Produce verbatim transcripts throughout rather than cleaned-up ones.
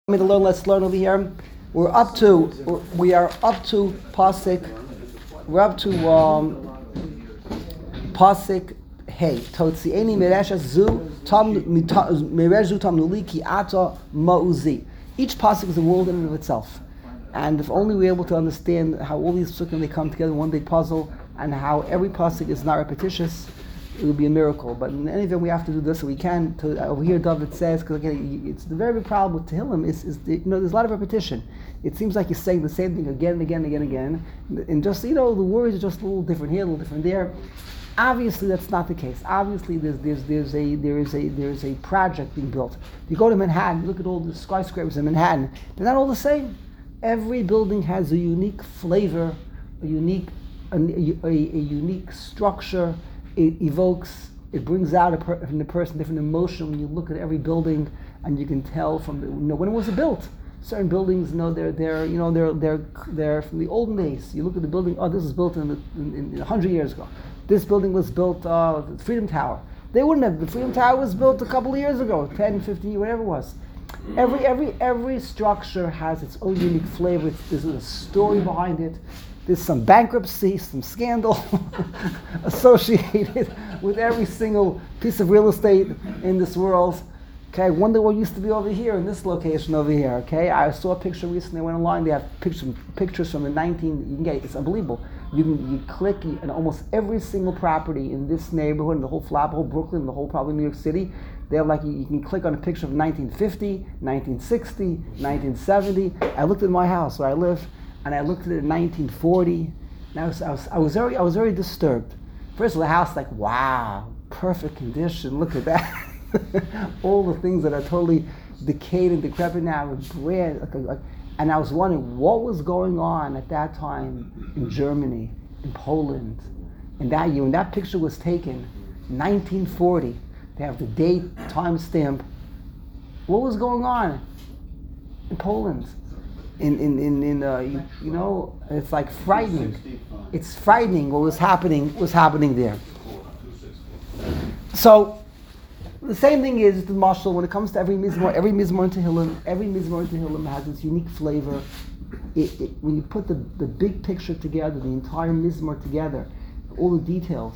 Me to learn. Let's learn over here. We're up to. We are up to pasuk. We're up to um, pasuk hey. Totzieni meresha zu tam merezu tam nuliki ata mauzi. Each pasuk is a world in and of itself, and if only we're able to understand how all these pasukim they come together in one big puzzle, and how every pasuk is not repetitious, it would be a miracle. But in any event, we have to do this so we can. To, uh, over here, David says, because again, it's the very big problem with Tehillim is, is the, you know, there's a lot of repetition. It seems like you're saying the same thing again and again and again and again, and just, you know, the words are just a little different here, a little different there. Obviously, that's not the case. Obviously, there's there's there's a there is a there is a project being built. You go to Manhattan, you look at all the skyscrapers in Manhattan. They're not all the same. Every building has a unique flavor, a unique a, a, a unique structure. It evokes, it brings out a per, from the person different emotion when you look at every building, and you can tell from the, you know, when it was built. Certain buildings, you know, they're they're you know they're they're they're from the olden days. You look at the building. Oh, this was built in the, in, in a hundred years ago. This building was built, uh, the Freedom Tower. They wouldn't have. The Freedom Tower was built a couple of years ago, ten, fifteen, whatever it was. Every every every structure has its own unique flavor. It's, there's a story behind it. There's some bankruptcy, some scandal associated with every single piece of real estate in this world. Okay, I wonder what used to be over here in this location over here. Okay, I saw a picture recently. I went online. They have pictures pictures from the nineteen. You can get it. It's unbelievable. You can you click and almost every single property in this neighborhood, in the whole flop, whole Brooklyn, the whole probably New York City. They have like you, you can click on a picture of nineteen fifty, nineteen sixty, nineteen seventy. I looked at my house where I live. And I looked at it in nineteen forty, and I was, I was, I was very, I was very disturbed. First of all, the house, like, wow, perfect condition. Look at that. All the things that are totally decayed and decrepit now, with brand. Like, like, and I was wondering what was going on at that time in Germany, in Poland, in that year when that picture was taken, nineteen forty. They have the date, time stamp. What was going on in Poland? In in in, in uh, you, you know, it's like frightening. It's frightening what was happening was happening there. So the same thing is the mashal when it comes to every mizmor, every mizmor in Tehillim, every mizmor in Tehillim has its unique flavor. It, it, when you put the, the big picture together, the entire mizmor together, all the details,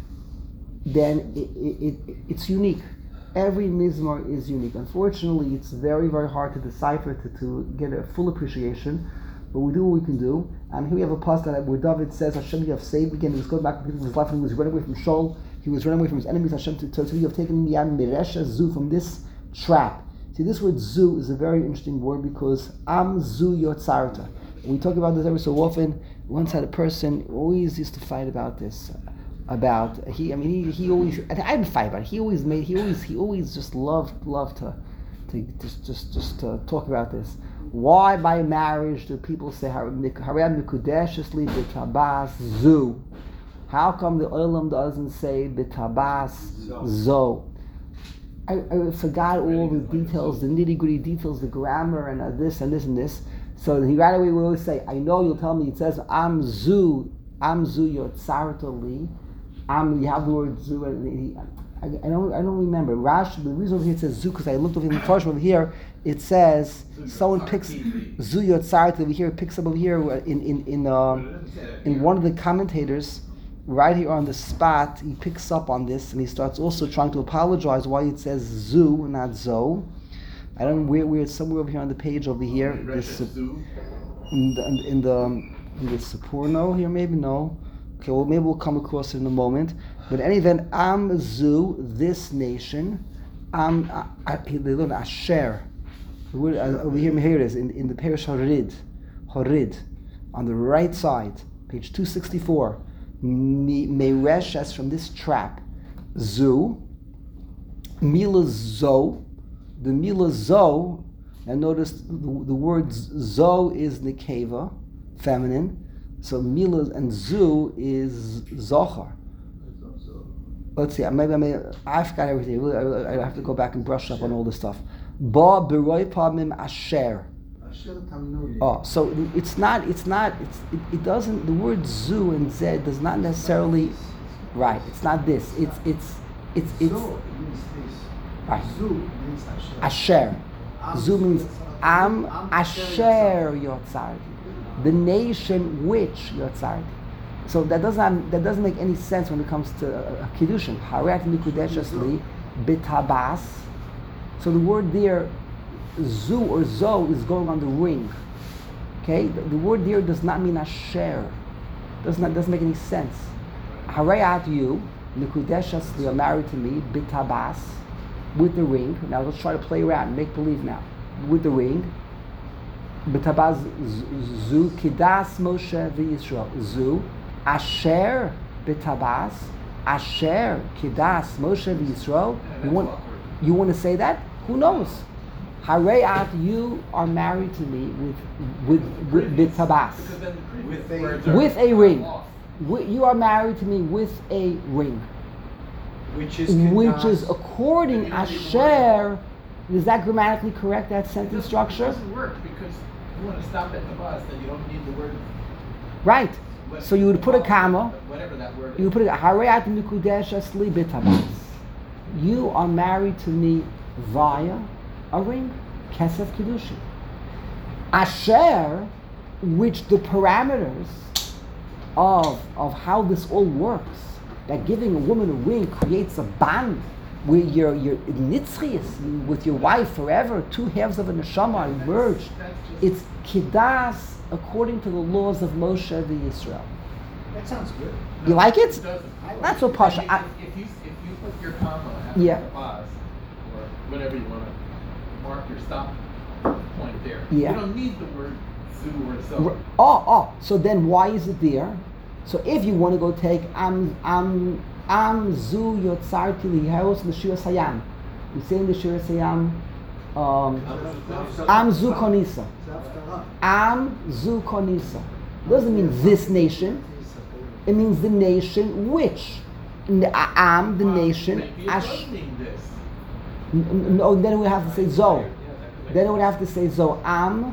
then it, it, it it's unique. Every mizmor is unique. Unfortunately, it's very, very hard to decipher, to, to get a full appreciation, but we do what we can do. And here we have a post that where David says, Hashem, you have saved. Again, he was going back to his life, and he was running away from Shaul. He was running away from his enemies. Hashem, to, to, to you have taken me out meresha zu, from this trap. See, this word zu is a very interesting word because am zu yotzarta. We talk about this every so often. Once had a person who always used to fight about this. About he, I mean, he, he always. I didn't fight about it. He always made. He always. He always just loved, loved to, to just, just, just to talk about this. Why by marriage do people say Harayam Mikudeshesli b'tabas zu? How come the Olam doesn't say b'tabas zo? I, I forgot all the details, the nitty gritty details, the grammar and uh, this and this and this. So he right away will always say, I know you'll tell me. It says am zu, am zu yotzartali. Um, you have the word zu, and he, I, I don't, I don't remember. Rash, the reason over here it says zu, because I looked over in the first over here, it says someone picks zu yotzartali over here, it picks up over here in in in um, in one of the commentators, right here on the spot, he picks up on this and he starts also trying to apologize why it says zu, not zo. I don't know where, where it's somewhere over here on the page over here. This, in the in the, in the Saporno here, maybe no. Okay, well, maybe we'll come across it in a moment. But in any event, Am Zu, this nation, Am, they learn Asher. Over here, here it is, in, in the parish Horid, Horid, on the right side, page two sixty-four. Meiresh, as from this trap. Zu, Mila Zo, the Mila Zo, and notice the, the word Zo is Nekeva, feminine. So Mila and Zu is Zohar. Let's see. Maybe I may. I forgot everything. I, I have to go back and brush up on all this stuff. Ba b'roi pamim asher. Oh, so it's not. It's not. It's. It, it doesn't. The word Zu and Zed does not necessarily. Right. It's not this. It's. It's. It's. It's. Right. Asher. Zu means Am Asher Yotzarti, the nation which Yotzarti. So that doesn't have, that doesn't make any sense when it comes to uh, kiddushin. Harat mikudeshes li bitabas. So the word there, zu or zo, is going on the ring. Okay, the, the word there does not mean asher. Does not doesn't make any sense. Harayat you mikudeshes li are married to me bitabas with the ring. Now let's try to play around, make believe now with the ring. Bitabas zu kidas Moshe v'Yisrael zu. Asher betabas, Asher kidas Moshe v'Yisrael. You want, you want to say that? Who knows? Harayat, you are married to me with with with betabas, with a, with a ring. You are married to me with a ring, which is which is according Asher. Is that grammatically correct? That sentence structure? It doesn't work because you want to stop at the bus, then you don't need the word. Right. So you would put a comma. Whatever that word is. You would put a Harayat Mikudesh Asli Bitabas. You are married to me via a ring, Kesef Kiddushin. Asher, which the parameters of of how this all works, that giving a woman a ring creates a bond where you're you're nitzchias with your wife forever. Two halves of a neshama are merged. It's kiddas according to the laws of Moshe v'Yisrael. That sounds good. You like it? It doesn't. Not so pasha. If, if you if you put your comma after Yeah. the bus or whatever you want to mark your stop point there, Yeah. you don't need the word zu or so. Oh, oh. So then why is it there? So if you want to go take am am am zu yotzarti liheros l'shiras hayam, you say in the shiras hayam, um, am zu konisa, am zu konisa. Doesn't mean this nation. It means the nation which. Am the Well, nation. maybe it Ash, does mean this. n- no, then we have to say zo. Yeah, that could make Then it would have to say zo. Am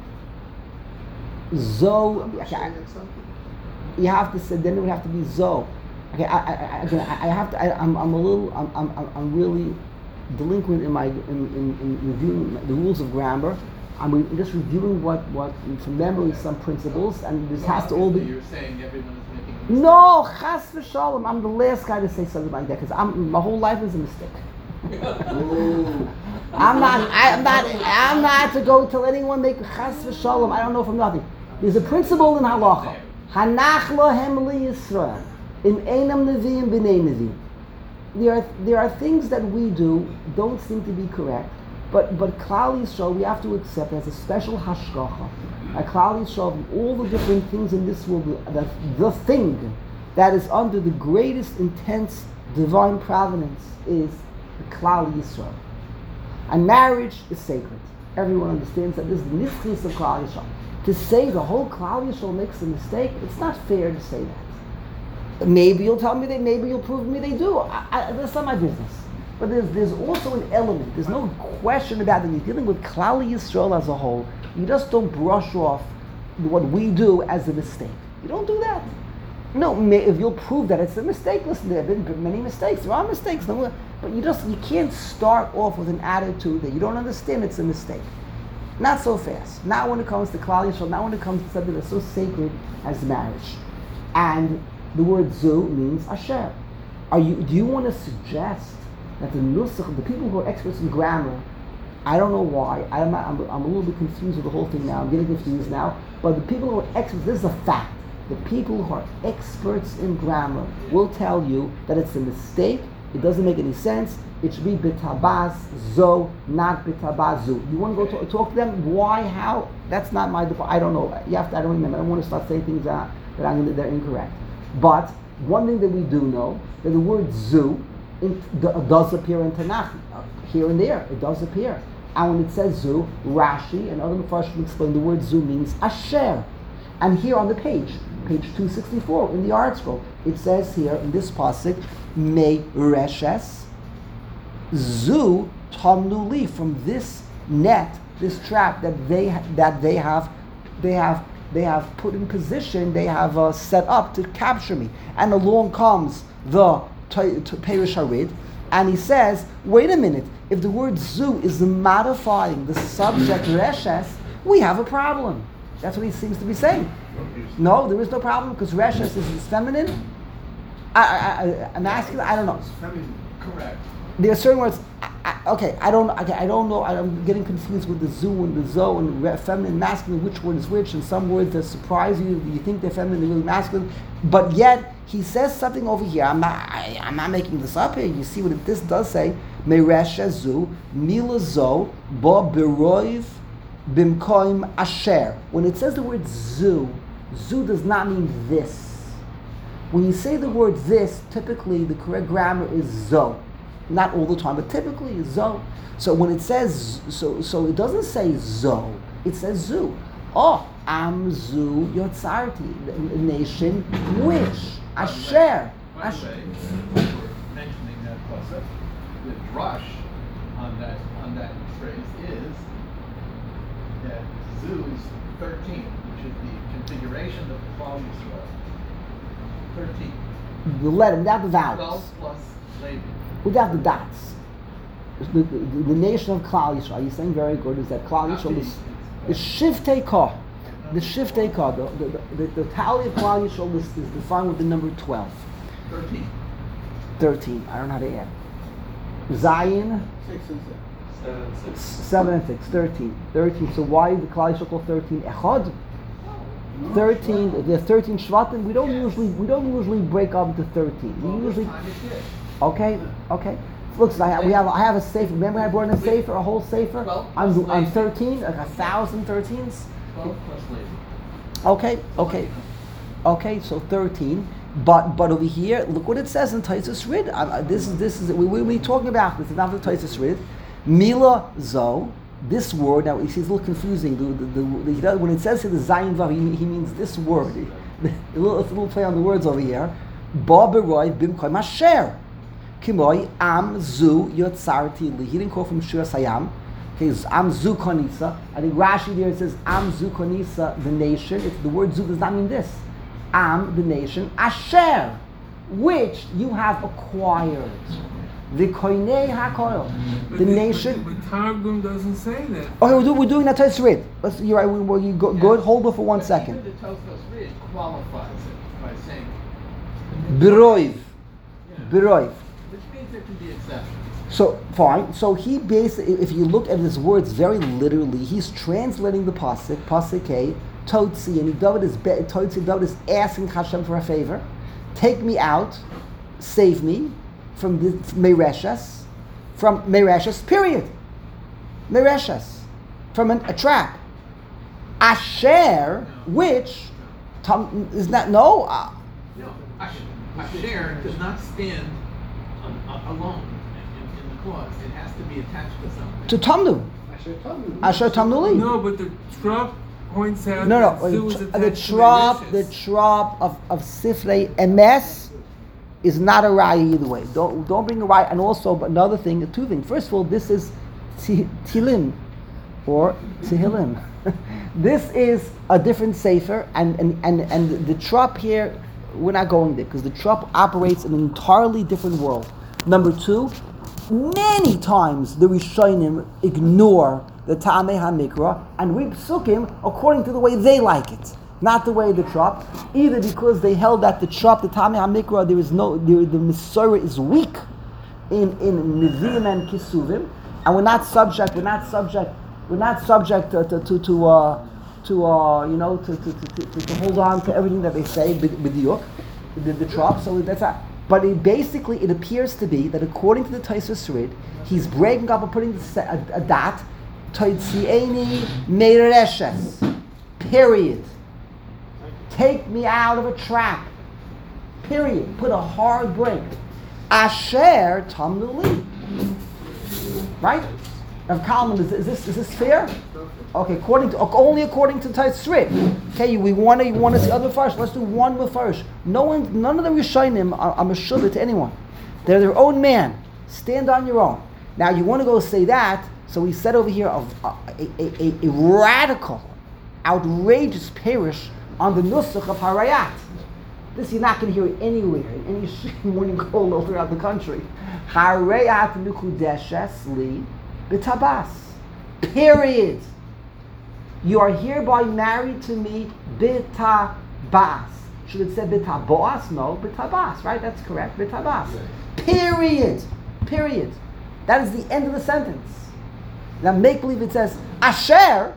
zo. Okay, I- you have to say. Then it would have to be zo. Okay, I, I, I, again, I I have to. I, I'm, I'm a little. I'm, I'm, I'm really delinquent in my in, in, in reviewing the rules of grammar. I'm just reviewing what what from memory some principles, and this Well, has to all be. You're saying everyone is making a mistake. No, chas v'shalom. I'm the last guy to say something like that because I'm my whole life is a mistake. I'm not. I'm not. I'm not to go tell anyone make chas v'shalom. I don't know from nothing. There's a principle in halacha. Hanach lohem li Yisrael im einam neviim b'nei neviim. There are there are things that we do don't seem to be correct, but but Klal Yisrael we have to accept as a special hashgacha. At Klal Yisrael, all the different things in this world, that the thing that is under the greatest intense divine providence is the Klal Yisrael. And marriage is sacred. Everyone understands that this is the nitzchis of Klal Yisrael. To say the whole Klal Yisrael makes a mistake, it's not fair to say that. Maybe you'll tell me they, maybe you'll prove me they do. I, I, that's not my business. But there's there's also an element. There's no question about it. You're dealing with Klal Yisrael as a whole. You just don't brush off what we do as a mistake. You don't do that. No, may, if you'll prove that it's a mistake, listen, there have been many mistakes. There are mistakes. No, but you just you can't start off with an attitude that you don't understand it's a mistake. Not so fast. Not when it comes to Klal Yisrael. Not when it comes to something that's so sacred as marriage. And the word zu means asher. Are you? Do you want to suggest that the nusach, the people who are experts in grammar, I don't know why. I'm, not, I'm, I'm a little bit confused with the whole thing now. I'm getting confused now. But the people who are experts, this is a fact. The people who are experts in grammar will tell you that it's a mistake. It doesn't make any sense. It should be bitabaz zo, not bitabazu. You want to go to, talk to them? Why? How? That's not my. I don't know. You have to. I don't remember. I don't want to start saying things that, that I'm they're incorrect. But one thing that we do know that the word zu in, the, does appear in Tanakh here and there. It does appear. And when it says zu, Rashi and other Mepharshim explain the word zu means asher. And here on the page, page two sixty-four in the art scroll, it says here in this pasuk, me reshes zu tamnuli, from this net, this trap that they ha- that they have, they have they have put in position, they have uh, set up to capture me. And along comes the Perish Harid, and he says, wait a minute, if the word zu is modifying the subject reshes, we have a problem. That's what he seems to be saying. No, there is no problem because reshes is feminine. I, I, I, masculine. I don't know. It's feminine. Correct. There are certain words. I, I, okay, I don't. Okay, I don't know. I'm getting confused with the zu and the zo and re, feminine, masculine. Which word is which? And some words that surprise you. You think they're feminine, they're really masculine. But yet he says something over here. I'm not. I, I'm not making this up here. You see what it, this does say? Meresha zu mila zo ba beroiv bimkoim asher. When it says the word zu, zu does not mean this. When you say the word this, typically the correct grammar is zo. Not all the time, but typically it's zo. So when it says, so so it doesn't say zo, it says zu. Oh, am zu yotzarti, the nation which, asher. By the way, we're mentioning that pasuk, the drush on that on that phrase is that zu is thirteen, which is the configuration of the Klal Yisrael. Thirteen. The letter, without the vowels. Twelve plus Levi. Without the dots. The, the, the nation of Klal Yisrael, you're saying very good, is that Klal Yisrael is the Shiftei Kah. The Shiftei Kah, the, the, the, the tally of Klal Yisrael is, is defined with the number twelve. Thirteen. thirteen, I don't know how to add. Zion, Six and six. Seven and six. seven and six, thirteen. thirteen, so why is the Klal Yisrael called thirteen? Echad? thirteen, there's thirteen Shvatim. We don't usually we don't usually break up into thirteen. Well, We this usually time it did. okay, okay. Look, so I have, we have I have a safer. Remember I brought in a safer, a whole safer. Twelve I'm plus I'm Levi. thirteen, like a thousand thirteens. Twelve plus Levi. Okay, okay, okay. So thirteen. But but over here, look what it says in Taisus Rid. Uh, this is this is we we we talking about this. It's not the Taisus Rid. Mila zo. This word now, you see, it's a little confusing. The, the, the, the, the, when it says here the Zayin Vav, he, he means this word. A little, it's a little play on the words over here. Ba beroi bimkoi masher. Kimoi am zu yotzarti li. He didn't call from Shir Sayam. Okay, am zu konisa. I think Rashi there it says am zu konisa, the nation. It's, the word zu does not mean this. Am, the nation. Asher, which you have acquired. The koinei hakoil, the But nation. But, but Targum doesn't say that. Okay, we're, do, we're doing that Taisus Rid. Let's. You're right. We, we, you go, good. Hold on for one But second. Even the Tosfos Rid qualifies it by saying Biroiv, yeah, biroiv. which means there can be exceptions. So fine. So he basically, if you look at his words very literally, he's translating the pasuk, pasuk A, Totzi, and he David is be, Totzi. David is asking Hashem for a favor. Take me out, save me from the Mereshes, from Mereshes. Period. Mereshes, from an, a trap. Asher, which Tom, is not no. Uh, No, Asher, Asher does not stand on, on, alone in, in, in the clause. It has to be attached to something. to Tamnu. Asher Tamnu. Asher Tamnuli. No, but the Trop points out No, that no. Zu is The, attached the to trop, the Mereshes. trop of of Sifrei Emes is not a raya either way. Don't don't bring a raya. And also, but another thing, two things. First of all, this is ti- Tilim or Tehillim. This is a different sefer, and and and and the trop here, we're not going there because the trop operates in an entirely different world. Number two, many times the Rishonim ignore the Ta'amei HaMikra and read Psukim according to the way they like it, not the way the Trop. Either because they held that the Trop, the Ta'amei HaMikra, there is no, there, the Mesorah is weak in in Nevi'im and Kisuvim, and we're not subject, we're not subject, we're not subject to to to, to uh, to uh, you know to to, to, to to hold on to everything that they say with the yuk, the, the Trop. So that's that. But it basically, it appears to be that according to the Taisus Rid, he's breaking up and putting the se- a, a dot, Toitzieni Meireshes, period. Take me out of a trap, period. Put a hard break. Asher Tamnuli. Right? Now, Kalman, is, is this is this fair? Okay, according to only according to Taisus Rid. Okay, we want to you want to see other first. Let's do one with first. No one, none of the Rishonim are, are meshubah to anyone. They're their own man. Stand on your own. Now you want to go say that. So we said over here of a, a, a, a radical, outrageous parish on the nusach of Harayat. This you're not going to hear it anywhere in any morning call all throughout the country. Harei mikudeshes li b'tabas. Period. You are hereby married to me b'tabas. Should it say b'tabas? No, b'tabas. Right? That's correct. B'tabas. Period. Period. That is the end of the sentence. Now make believe it says asher.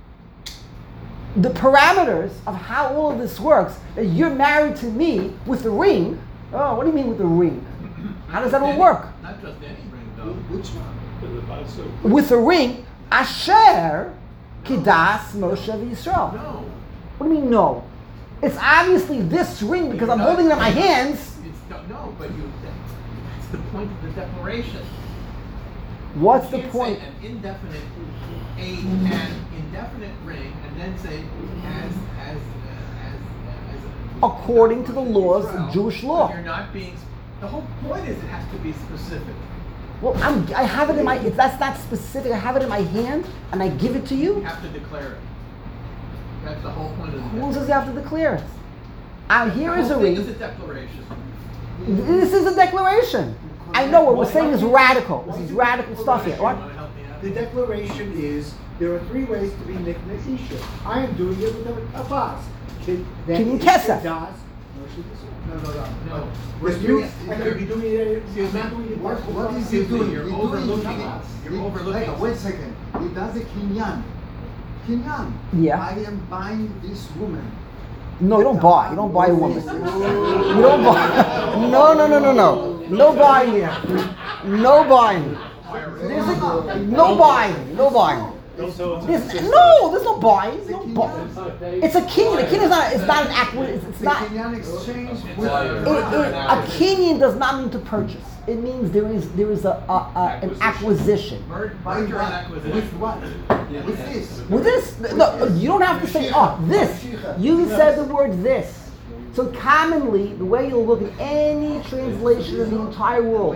The parameters of how all of this works, that you're married to me with the ring. Oh, what do you mean with the ring? How does that all work? Not just any ring, though. Which one? With the ring, Asher Kidas Moshe Yisrael. No. What do you mean no? It's obviously this ring because I'm holding it in my hands. It's, no, no, but you. That's the point of the declaration. What's You the can't point? say an indefinite, a an indefinite ring, and then say as as uh, as as. According to the laws of Israel, Jewish law. You're not being. The whole point is it has to be specific. Well, I'm, I have it in my. If that's not specific, I have it in my hand and I give it to You you. have to declare it. That's the whole point of the. Who says you have to declare it? Uh, here is a This is ring. a declaration. This is a declaration. I know what we're saying is radical. This is radical stuff here. What? You wanna help me out? The declaration is, there are three ways to be Nikna Isha. I am doing it with a Abbas. Can Can you kesef? Das, No, no, no, no. We're We're doing, doing. I could be doing it, Excuse I'm me. not doing it. What, what is he Excuse me, doing? you're He's overlooking doing it. You're He- overlooking Wait, it. wait a second. He does a kinyan. Kinyan. Yeah. I am buying this woman. No, you don't buy. You don't buy a woman. You don't buy. No, no, no, no, no. No buying here. No buying. There's a, no buying. No buying. There's, no, there's no buying. There's no buy. It's a kinyan. A kinyan is not. It's not an acquisition. It's, it's The not. kinyan exchange with It, it, a kinyan does not mean to purchase. It means there is there is a, a, a an acquisition. Merge, By merger and what? acquisition. With what? With this. With this, no, you don't have to say, oh, this. You said the word this. So commonly, the way you'll look at any translation in the entire world,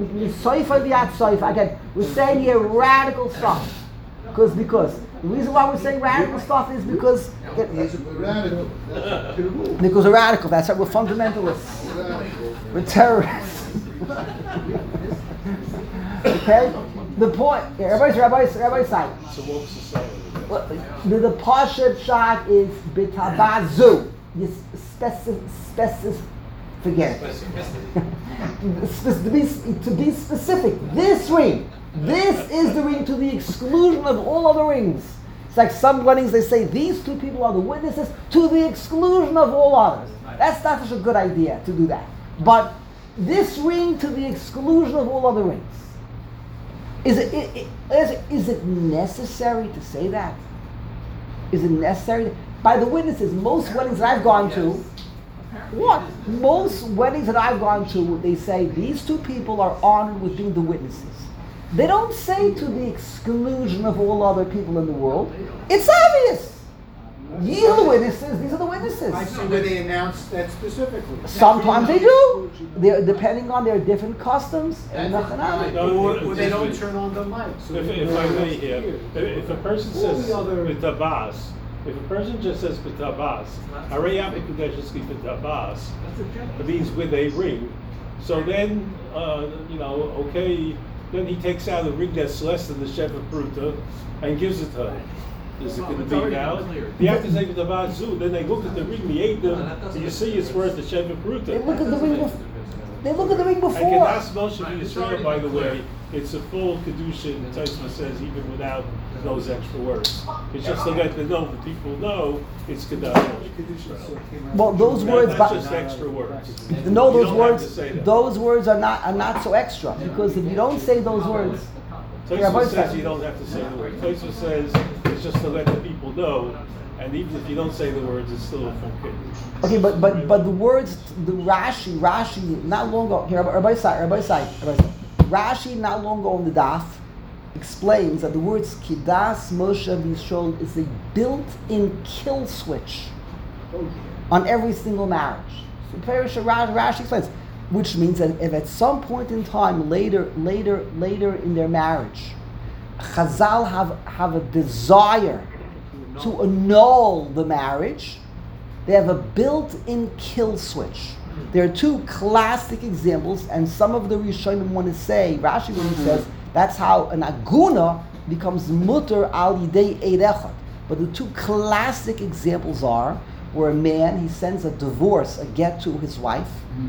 again, we're saying here radical stuff. Because, because. The reason why we're saying radical stuff is because, He's radical. because we're radical. That's right, we're fundamentalists. We're terrorists. Okay? The point, yeah, everybody's, everybody's, everybody's side. It's a woke society. Well, The, the Pashat shot is bitabazu. This specific, specific, forget it. Spec- to, be, to be specific, this ring, this is the ring to the exclusion of all other rings. It's like some weddings, they say these two people are the witnesses to the exclusion of all others. That's not such a good idea to do that. But this ring to the exclusion of all other rings. Is it, it, it, is it, is it necessary to say that? Is it necessary? By the witnesses, most weddings that I've gone to, what? Most weddings that I've gone to, they say these two people are honored with being the witnesses. They don't say to the exclusion of all other people in the world. It's obvious. Ye are the witnesses, these are the witnesses. I see where they announce that specifically. Sometimes they do. They're depending on their different customs. And That's nothing right. else. Or, or they don't turn on the mic. So If, they if know I may it's here, here. if, if a person All says the other- b'tabas, if a person just says b'tabas, harei amikudesh b'tabas, That's a general. it means with a ring. So then, uh, you know, okay, then he takes out a ring that's less than the Sheva Pruta and gives it to her. Is it Well, going to it's be already now? been cleared. You have to say b'tabas zu, then they look at the ring, the eight them, and you see it's worth the Sheva Pruta. They look at the ring before. They look at the ring And before. Kedas Moshe Yisrael, by the way, it's a full kedusha. The Tosfos says even without those extra words. It's just to let them know, the people know it's Kedas Moshe Yisrael. Well, those That- words, That's but just extra words. no, You those don't have to words, say that. those words are not are not so extra because if you don't say those words, Yeah, Tosfos but- says you don't have to say the words. Tosfos says it's just to let the people know, and even if you don't say the words, it's still a full kiddush. okay, but but but the words, the Rashi, Rashi, not long ago here, everybody side, everybody side, everybody side. Rashi not long ago on the daf explains that the words Kidas Moshe Yisrael is a built-in kill switch on every single marriage. So Perish Rashi, Rashi explains, which means that if at some point in time, later, later, later in their marriage, Chazal have have a desire to annul the marriage, they have a built-in kill switch. There are two classic examples, and some of the Rishonim want to say, Rashi when he says, that's how an aguna becomes mutter al yidei eid echad. But the two classic examples are where a man, he sends a divorce, a get to his wife,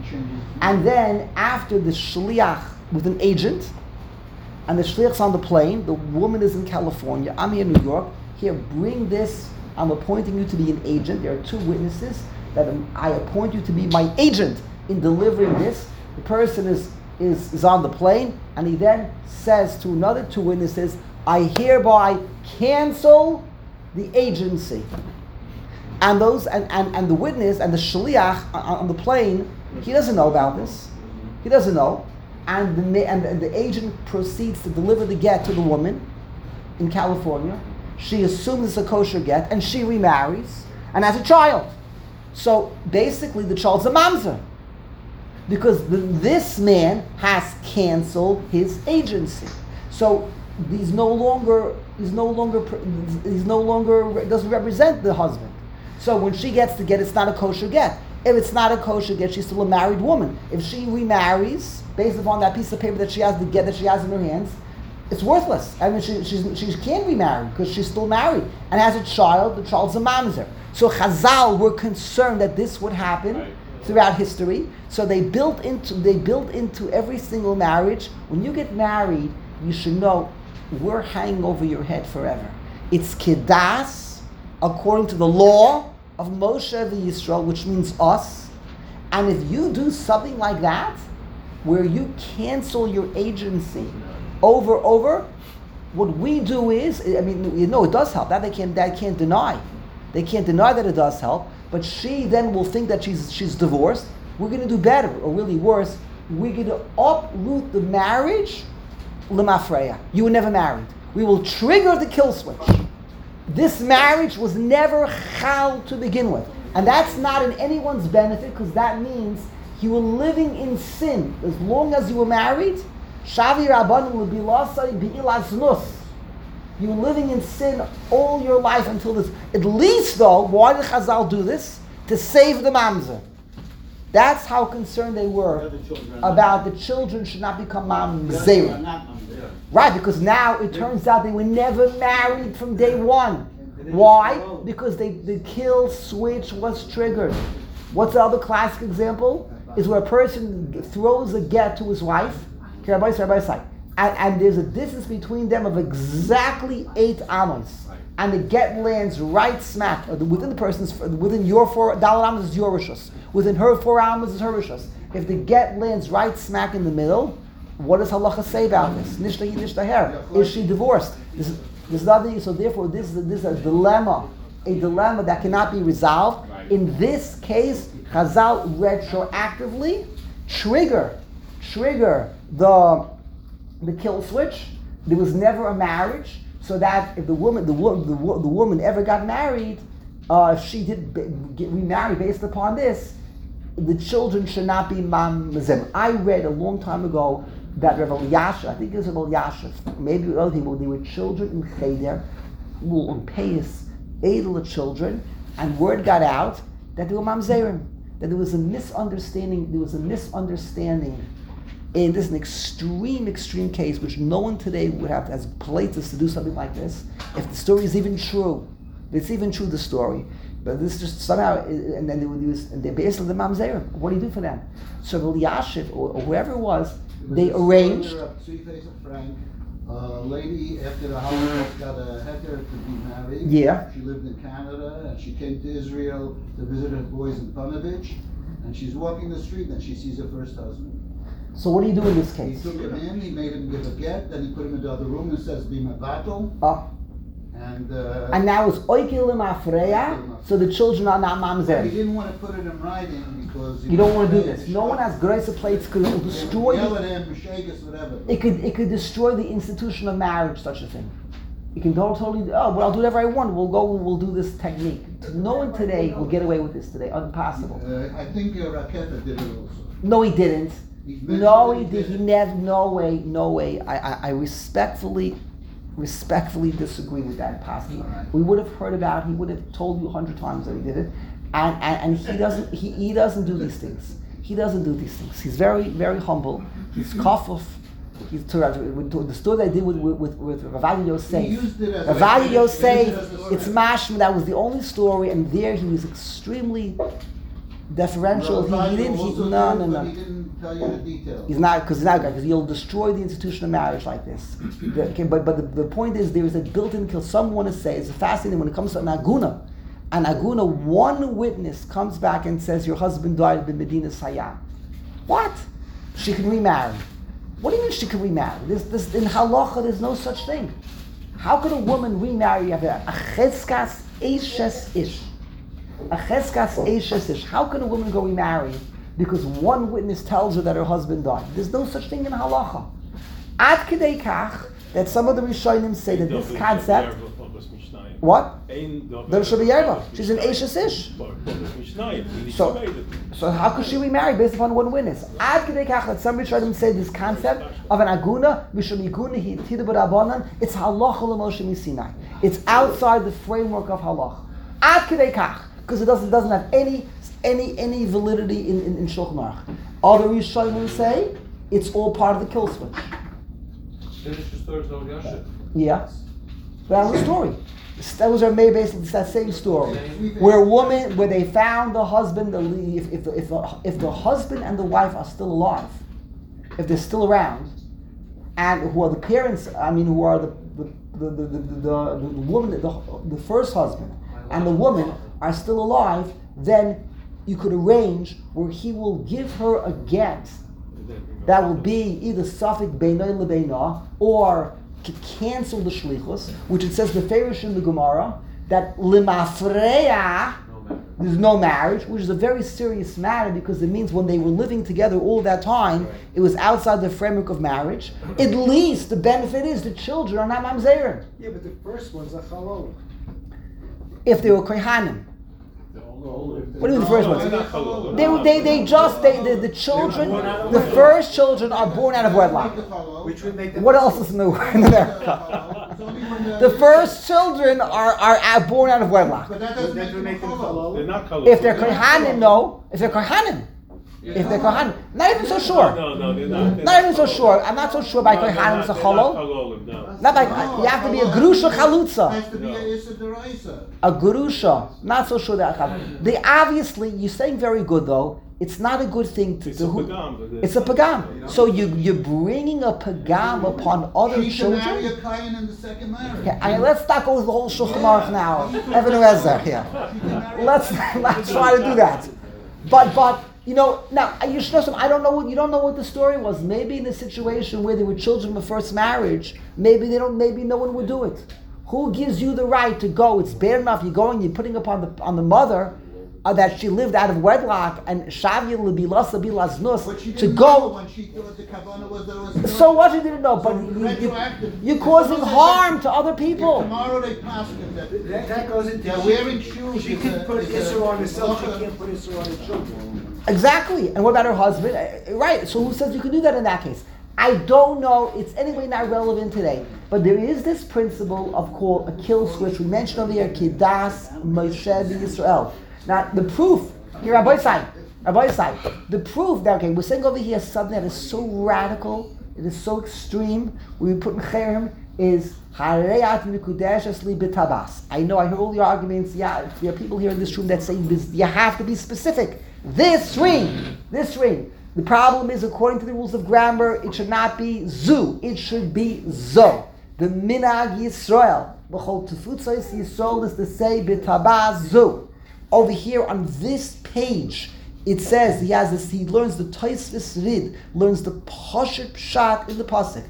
and then after the shliach with an agent, and the shliach's on the plane, the woman is in California, I'm here in New York, here, bring this, I'm appointing you to be an agent, there are two witnesses, that I appoint you to be my agent in delivering this. The person is, is, is on the plane, and he then says to another two witnesses, I hereby cancel the agency. And those and, and, and the witness and the shliach on, on the plane, he doesn't know about this. He doesn't know. And the, and, and the agent proceeds to deliver the get to the woman in California. She assumes it's a kosher get, and she remarries and has a child. So basically, the child's a mamzer, because the, this man has canceled his agency. So he's no longer he's no longer he's no longer doesn't represent the husband. So when she gets the get, it's not a kosher get. If it's not a kosher get, she's still a married woman. If she remarries based upon that piece of paper that she has, the get that she has in her hands, it's worthless. I mean, she she's, she can't remarry because she's still married and has a child. The child's a mamzer. So Chazal were concerned that this would happen right. throughout history. So they built into they built into every single marriage. When you get married, you should know we're hanging over your head forever. It's kedas according to the law of Moshe v'Yisrael, which means us. And if you do something like that, where you cancel your agency over over, what we do is, I mean, you know, it does help. That they can't that can't deny. They can't deny that it does help, but she then will think that she's she's divorced. We're going to do better, or really worse. We're going to uproot the marriage, lemafreya. You were never married. We will trigger the kill switch. This marriage was never chal to begin with, and that's not in anyone's benefit, because that means you were living in sin as long as you were married. Shavi Rabbanim would be lasai bi'ilas nus. You were living in sin all your life until this. At least, though, why did Chazal do this? To save the mamzer. That's how concerned they were about the children should not become mamzerim. Right, because now it turns out they were never married from day one. Why? Because they, the kill switch was triggered. What's the other classic example? Is where a person throws a get to his wife, and, and there's a distance between them of exactly eight amos, and the get lands right smack within the person's, within your four dollar amos is your rishus, within her four amos is her rishus. If the get lands right smack in the middle, what does halacha say about this? Nishtahi nishtaher. Is she divorced? This, there's nothing. So therefore, this is a, this is a dilemma, a dilemma that cannot be resolved. In this case, Chazal retroactively trigger, trigger the the kill switch. There was never a marriage, so that if the woman, the wo- the, wo- the woman ever got married, uh, if she did be, get remarried based upon this, the children should not be mamzim. I read a long time ago that Rav Elyashiv, I think it was Rav Elyashiv, maybe other people, they were children in Cheder, who on Payas, Edel children, and word got out that they were mamzerim, that there was a misunderstanding, there was a misunderstanding. And this is an extreme, extreme case, which no one today would have as places to do something like this. If the story is even true, if it's even true, the story, but this just somehow, and then they would use, and they're basically the mamzerim. What do you do for them? So Elyashiv or, or whoever it was, they arranged. Frank, a lady after the Holocaust got a heter to be married. Yeah. She lived in Canada and she came to Israel to visit her boys in Panovich, and she's walking the street and she sees her first husband. So what do you do in this He case? took him in, he made him give a get, then he put him in the other room and says, be mavato. Oh. And, uh, And now it's oikilim afreya, so the children are not he mamzerim. didn't want to put it in writing because... You don't want to do this. No one has grace plates because it will destroy Yell the, at him, shagas, whatever. it could it could destroy the institution of marriage, such a thing. You can totally, oh, well, I'll do whatever I want. We'll go, we'll do this technique. No one today will get away with this today. Impossible. Uh, I think uh, Raketa did it also. No, he didn't. He mentioned No, that he did. He it. never. No way. No way. I, I, I respectfully, respectfully disagree with that. Possibly, All right. we would have heard about it. He would have told you a hundred times that he did it. and, and, and he doesn't he, he doesn't do these things. He doesn't do these things. He's very very humble. He's kafuf. He's to, to, the story I did with with with, with Ravadia Yosef. He used it as a- Ravadia he used it Yosef. as a story. It's mashma. That was the only story, and there he was extremely deferential. He, he didn't. He, Also no, did, no, but no. he didn't tell you the details. He's not because he's not because he'll destroy the institution of marriage like this. The- okay, but but the, the point is there is a built-in kill. Some want to say it's fascinating when it comes to an aguna. An aguna, one witness comes back and says your husband died in Medina Sayyam. What? She can remarry. What do you mean she can remarry? This this in halacha there's no such thing. How could a woman remarry a cheskas eishes ish? A cheskas eishes ish. How can a woman go remarry because one witness tells her that her husband died? There's no such thing in halacha. Ad kedei kach that some of the Rishonim say that this concept. What? There should be yerba. She's an eishes ish. So, so how could she remarry based upon one witness? Ad kedei kach that some Rishonim say this concept of an aguna mishum iguna hi tida b'rabanan. It's halacha l'Moshe misinai. It's outside the framework of halacha. Ad kedei kach because it doesn't doesn't have any any any validity in in, in Shulchan Aruch. Other Rishonim say it's all part of the kill switch. Finish the story of Yasha. Yeah, that was the story. That was our May basically it's that same story where a woman where they found the husband the if if the, if the, if the husband and the wife are still alive, if they're still around, and who are the parents? I mean, who are the the the the, the, the, the, the woman the the first husband and the woman are still alive, then you could arrange where he will give her a get that will be either Safik Beinoi Lebeina or to cancel the Shlichus, which it says the Farish in the Gemara that Limafreya there's no marriage, which is a very serious matter because it means when they were living together all that time, it was outside the framework of marriage. At least the benefit is the children are not mamzerim. Yeah, but the first one's a halal. If they were kohanim. What do you mean the first ones? They, they, they just, they, the, the children, the first children are born out of wedlock. Which would make them. What else is new in America? The first children are, are out- born out of wedlock. But that Would doesn't that make make them them halal. They're not color. If they're kohanim, no. If they're kohanim. If they're kohanim. Not even so sure. No, no, they're not. they're Not even so colour. sure. I'm not so sure by No, they're kohanim not- it's a they're not cholo. colour, no. Not by, you have to be a grusha chalutza. Has to be a Issa Deraisa. A gurusha, not so sure that Achab. They obviously, you're saying very good though. It's not a good thing to It's do. a pagam, but It's a pagam. So you you're bringing a pagam upon other She can marry children. a Kayan in the second marriage. Okay, I mean, let's not go with the whole Shulchan Aruch now. Evan Ezer here. Let's let's try to do that. But but you know now you should know something. I don't know what you don't know what the story was. Maybe in a situation where there were children from first marriage, maybe they don't. Maybe no one would do it. Who gives you the right to go? It's bad enough you're going. You're putting upon the on the mother uh, that she lived out of wedlock and shavil lebilasa bilaznus But she to didn't know go. when she thought the Kavanah was there was. So what you didn't know, but So you, you, retroactive. you're causing If harm to other If people. tomorrow they pass it that That, that goes into. they're wearing shoes. She is can a- put is a- Isser on herself, she halacha. can't put Isser on her children. Exactly. And what about her husband? Uh, Right. So who says you can do that in that case? I don't know. It's anyway not relevant today. But there is this principle of called a kill switch. We mentioned over here Kidas Moshe Yisrael. Now the proof here, Rabbi Sai, Rabbi Sai, the proof that okay, we're saying over here something that is so radical, it is so extreme. We put in Cherem is Hareyat Mikudeshes Li B'Tabas. I know I hear all the arguments. Yeah, there are people here in this room that say this, you have to be specific. This ring, this ring. The problem is, according to the rules of grammar, it should not be zu. It should be zo. The minag Yisrael, b'chol tefutzos Yisrael is to say b'tabaz zu. Over here on this page, it says he has this. He learns the Tosfos Rid, learns the Pashat Pshat in the pasuk.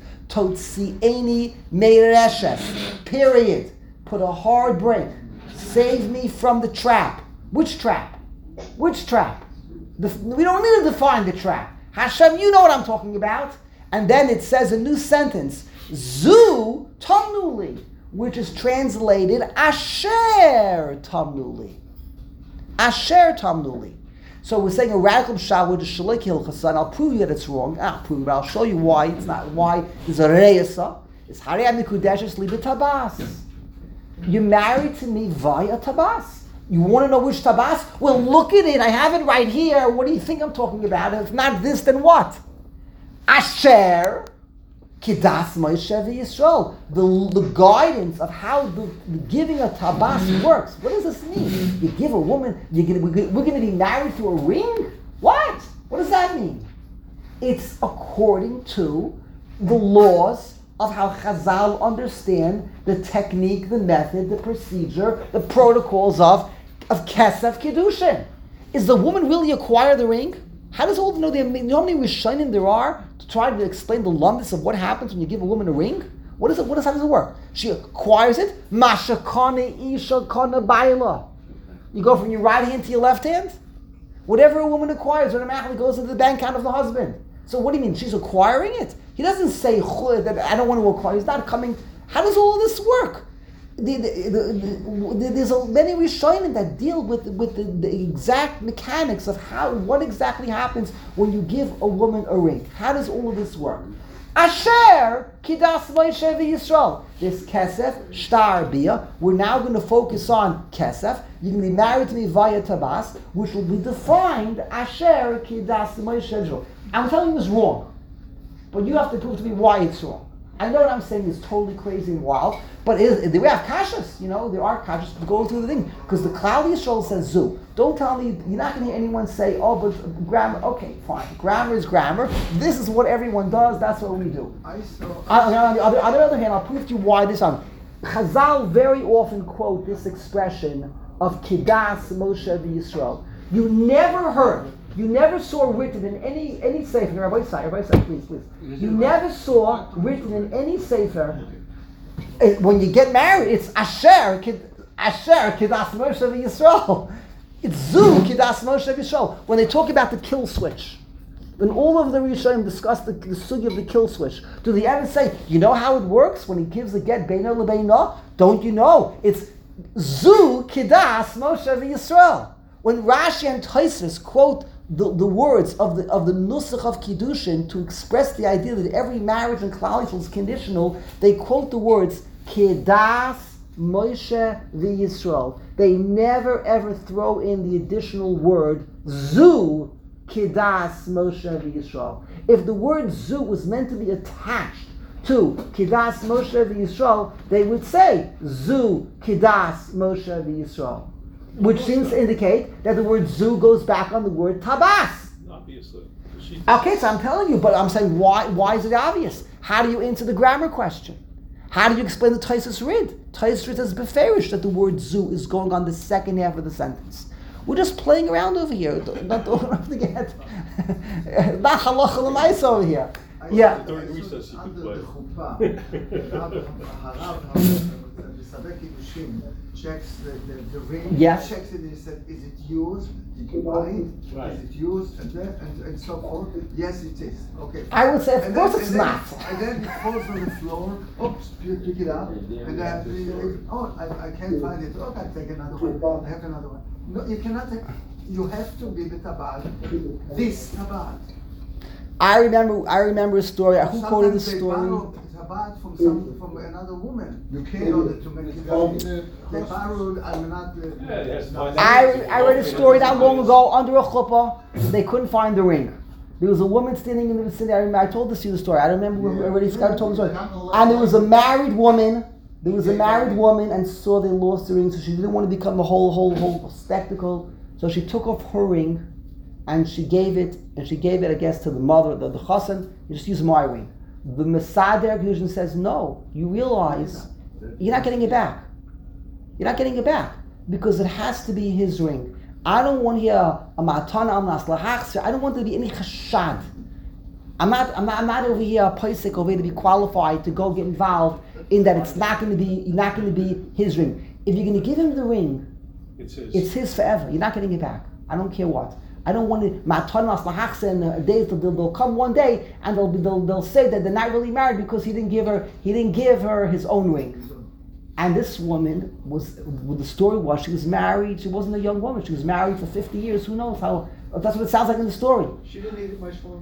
Totzieni meireshes. Period. Put a hard break. Save me from the trap. Which trap? Which trap? The, we don't need to define the trap. Hashem, you know what I'm talking about. And then it says a new sentence, Zu Tamnuli, which is translated Asher Tamnuli. Asher Tamnuli. So we're saying a radical pshat with the Shalik Hilchasa, and I'll prove you that it's wrong. I'll prove you, but I'll show you why it's not. Why there's a reyesa. It's Harei Mikudeshes Li B'Tabas. You're married to me via tabas. You want to know which tabas? Well, look at it. I have it right here. What do you think I'm talking about? If not this, then what? Asher Kidas Moshe Yisrael. The, the guidance of how the, the giving a tabas works. What does this mean? You give a woman, you're gonna, we're going to be married through a ring? What? What does that mean? It's according to the laws of how Chazal understand the technique, the method, the procedure, the protocols of, of Kesef Kiddushin. Is the woman really acquire the ring? How does all know the, you know how many Rishonim there are to try to explain the lumbus of what happens when you give a woman a ring? What is it? What is, how does it work? She acquires it. Masha kane isha kane baila. You go from your right hand to your left hand? Whatever a woman acquires automatically goes into the bank account of the husband. So what do you mean? She's acquiring it? He doesn't say that I don't want to acquire. He's not coming. How does all of this work? The, the, the, the, there's a, many Rishonim that deal with with the, the exact mechanics of how what exactly happens when you give a woman a ring. How does all of this work? Asher Kidas Moshe Yisrael. This Kesef Shtar Bia. We're now going to focus on Kesef. You're going to be married to me via Tabas, which will be defined Asher Kidas Moshe Yisrael. I'm telling you it's wrong, but you have to prove to me why it's wrong. I know what I'm saying is totally crazy and wild, but it is, we have kashas, you know, there are kashas to go through the thing. Because the Klal Yisrael says zu. Don't tell me, you're not going to hear anyone say, oh, but grammar, okay, fine. Grammar is grammar. This is what everyone does, that's what we do. I saw. On, on, the other, on the other hand, I'll prove to you why this on. Chazal very often quote this expression of Kidas Moshe Yisrael. You never heard, you never saw written in any any sefer. Rabbi Say, Rabbi Say, please, please. You never saw written in any sefer. uh, When you get married, it's Asher Kid, Asher Kidas Moshe Yisrael. It's Zu Kidas Moshe Yisrael. When they talk about the kill switch, when all of the Rishonim discuss the, the sugi of the kill switch, do they ever say, you know how it works when he gives the get Beino LeBeino? Don't you know? It's Zu Kidas Moshe Yisrael. When Rashi and Tosfos quote the, the words of the of the Nusach of Kiddushin to express the idea that every marriage in Klal Yisrael is conditional, they quote the words Kidas Moshe Yisrael. They never ever throw in the additional word Zu Kidas Moshe Yisrael. If the word Zu was meant to be attached to Kidas Moshe Yisrael, they would say Zu Kidas Moshe Yisrael. Which seems to indicate that the word zu goes back on the word tabas. Obviously. She- Okay, so I'm telling you, but I'm saying why why is it obvious? How do you answer the grammar question? How do you explain the Tosfos Rid? Tosfos Rid says beferish that the word zu is going on the second half of the sentence. We're just playing around over here. Don't, don't, don't forget. Not halacha l'maisa over here. Yeah. During recess, you could Under play. the chuppah, Harav, Harav, the Sabek Kiddushin checks the, the, the ring. Yes. Checks it and he said, is it used? Did you buy it? Right. Is it used? And then and, and so forth. Yes, it is. Okay. I would say, of And course then- it's and then- not. And then it falls on the floor. Oops, you pick it up. And then, oh, I, I can't find it. Okay, I take another one. I have another one. No, you cannot take. You have to give it tabad. This tabad. I remember I remember a story. Who quoted this Sometimes they story? borrow tabad from some from another woman. You can't in order to make it up. They borrowed. I'm not. Uh, Yeah, it has to find I, out. I read a story not long ago under a chuppah. They couldn't find the ring. There was a woman standing in the vicinity. I, remember, I told this to you the story. I don't remember who already I told the story. And there was a married woman. There was a married woman and saw they lost the ring, so she didn't want to become the whole whole whole spectacle. So she took off her ring, and she gave it. And she gave it, I guess, to the mother, the, the chassan. You just use my ring. The Mesader Kiddushin says, no. You realize you're not getting it back. You're not getting it back because it has to be his ring. I don't want here a matana al nas lahachser. I don't want there to be any chashad. I'm not. I'm not. I'm not over here a paisik over here to be qualified to go get involved in that. It's not going to be. Not going to be his ring. If you're going to give him the ring, It's his. it's his forever. You're not getting it back. I don't care what. I don't want to matana al lahachser. And the days they'll, they'll come one day and they'll, be, they'll they'll say that they're not really married because he didn't give her. He didn't give her his own ring. And this woman was, well, the story was, she was married, she wasn't a young woman, she was married for fifty years, who knows how, that's what it sounds like in the story. She didn't need it much more.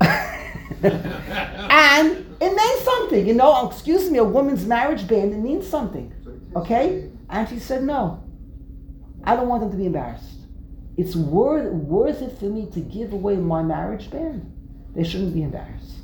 And it meant something, you know, excuse me, a woman's marriage band, it means something, okay? And she said no. I don't want them to be embarrassed. It's worth, worth it for me to give away my marriage band. They shouldn't be embarrassed.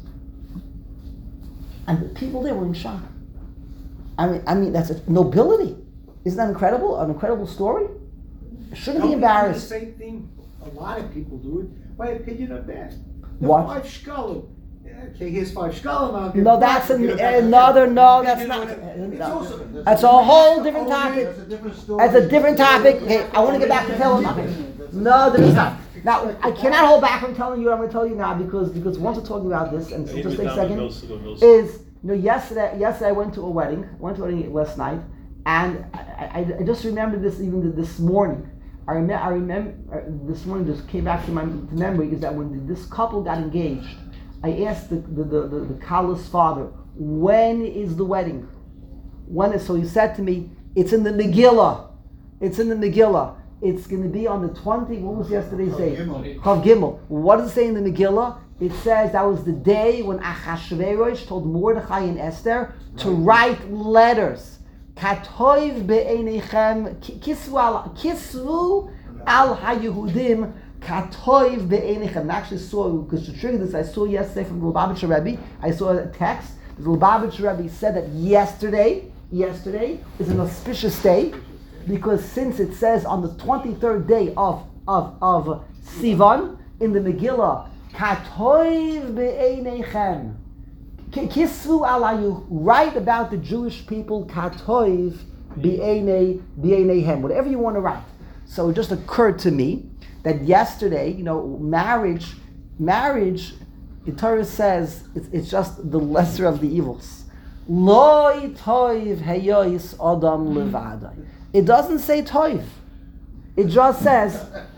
And the people there were in shock. I mean, I mean that's a nobility. Isn't that incredible? An incredible story? Shouldn't be embarrassed. The same thing. A lot of people do it. My opinion of that. The What? Five shkalim. Okay, here's five shkalim. I'll give No, it that's back, an, give it back. another. No, that's You not. know, it's no. also- That's a whole different topic. That's a different story. That's a different topic. Okay, I want to get back to telling topic. No, there is not. Now, I cannot hold back from telling you what I'm going to tell you now because because once we're talking about this, and so just take a second, is you know yesterday yesterday I went to a wedding. I went to a wedding last night, and I, I, I just remembered this even this morning. I remember I remember this morning just came back to my to memory is that when this couple got engaged, I asked the the the, the, the Kala's father, when is the wedding? When is so he said to me, it's in the Megillah. It's in the Megillah. It's going to be on the twentieth. What was yesterday's date? Chav Gimel. What does it say in the Megillah? It says that was the day when Achashverosh told Mordechai and Esther to write letters. Katoiv be'enechem kisvu al kisvu al haYehudim katoiv be'enechem. I actually saw because to trigger this, I saw yesterday from the Lubavitcher Rebbe. I saw a text. The Lubavitcher Rebbe said that yesterday, yesterday is an auspicious day. Because since it says on the twenty-third day of of of Sivan in the Megillah, Katoiv be'enechem, kisvu alayu, write about the Jewish people, Katoiv be'enei be'eneihem, whatever you want to write. So it just occurred to me that yesterday, you know, marriage, marriage, the Torah says it's, it's just the lesser of the evils. Loi toiv heyois adam levadai. It doesn't say toiv. It just says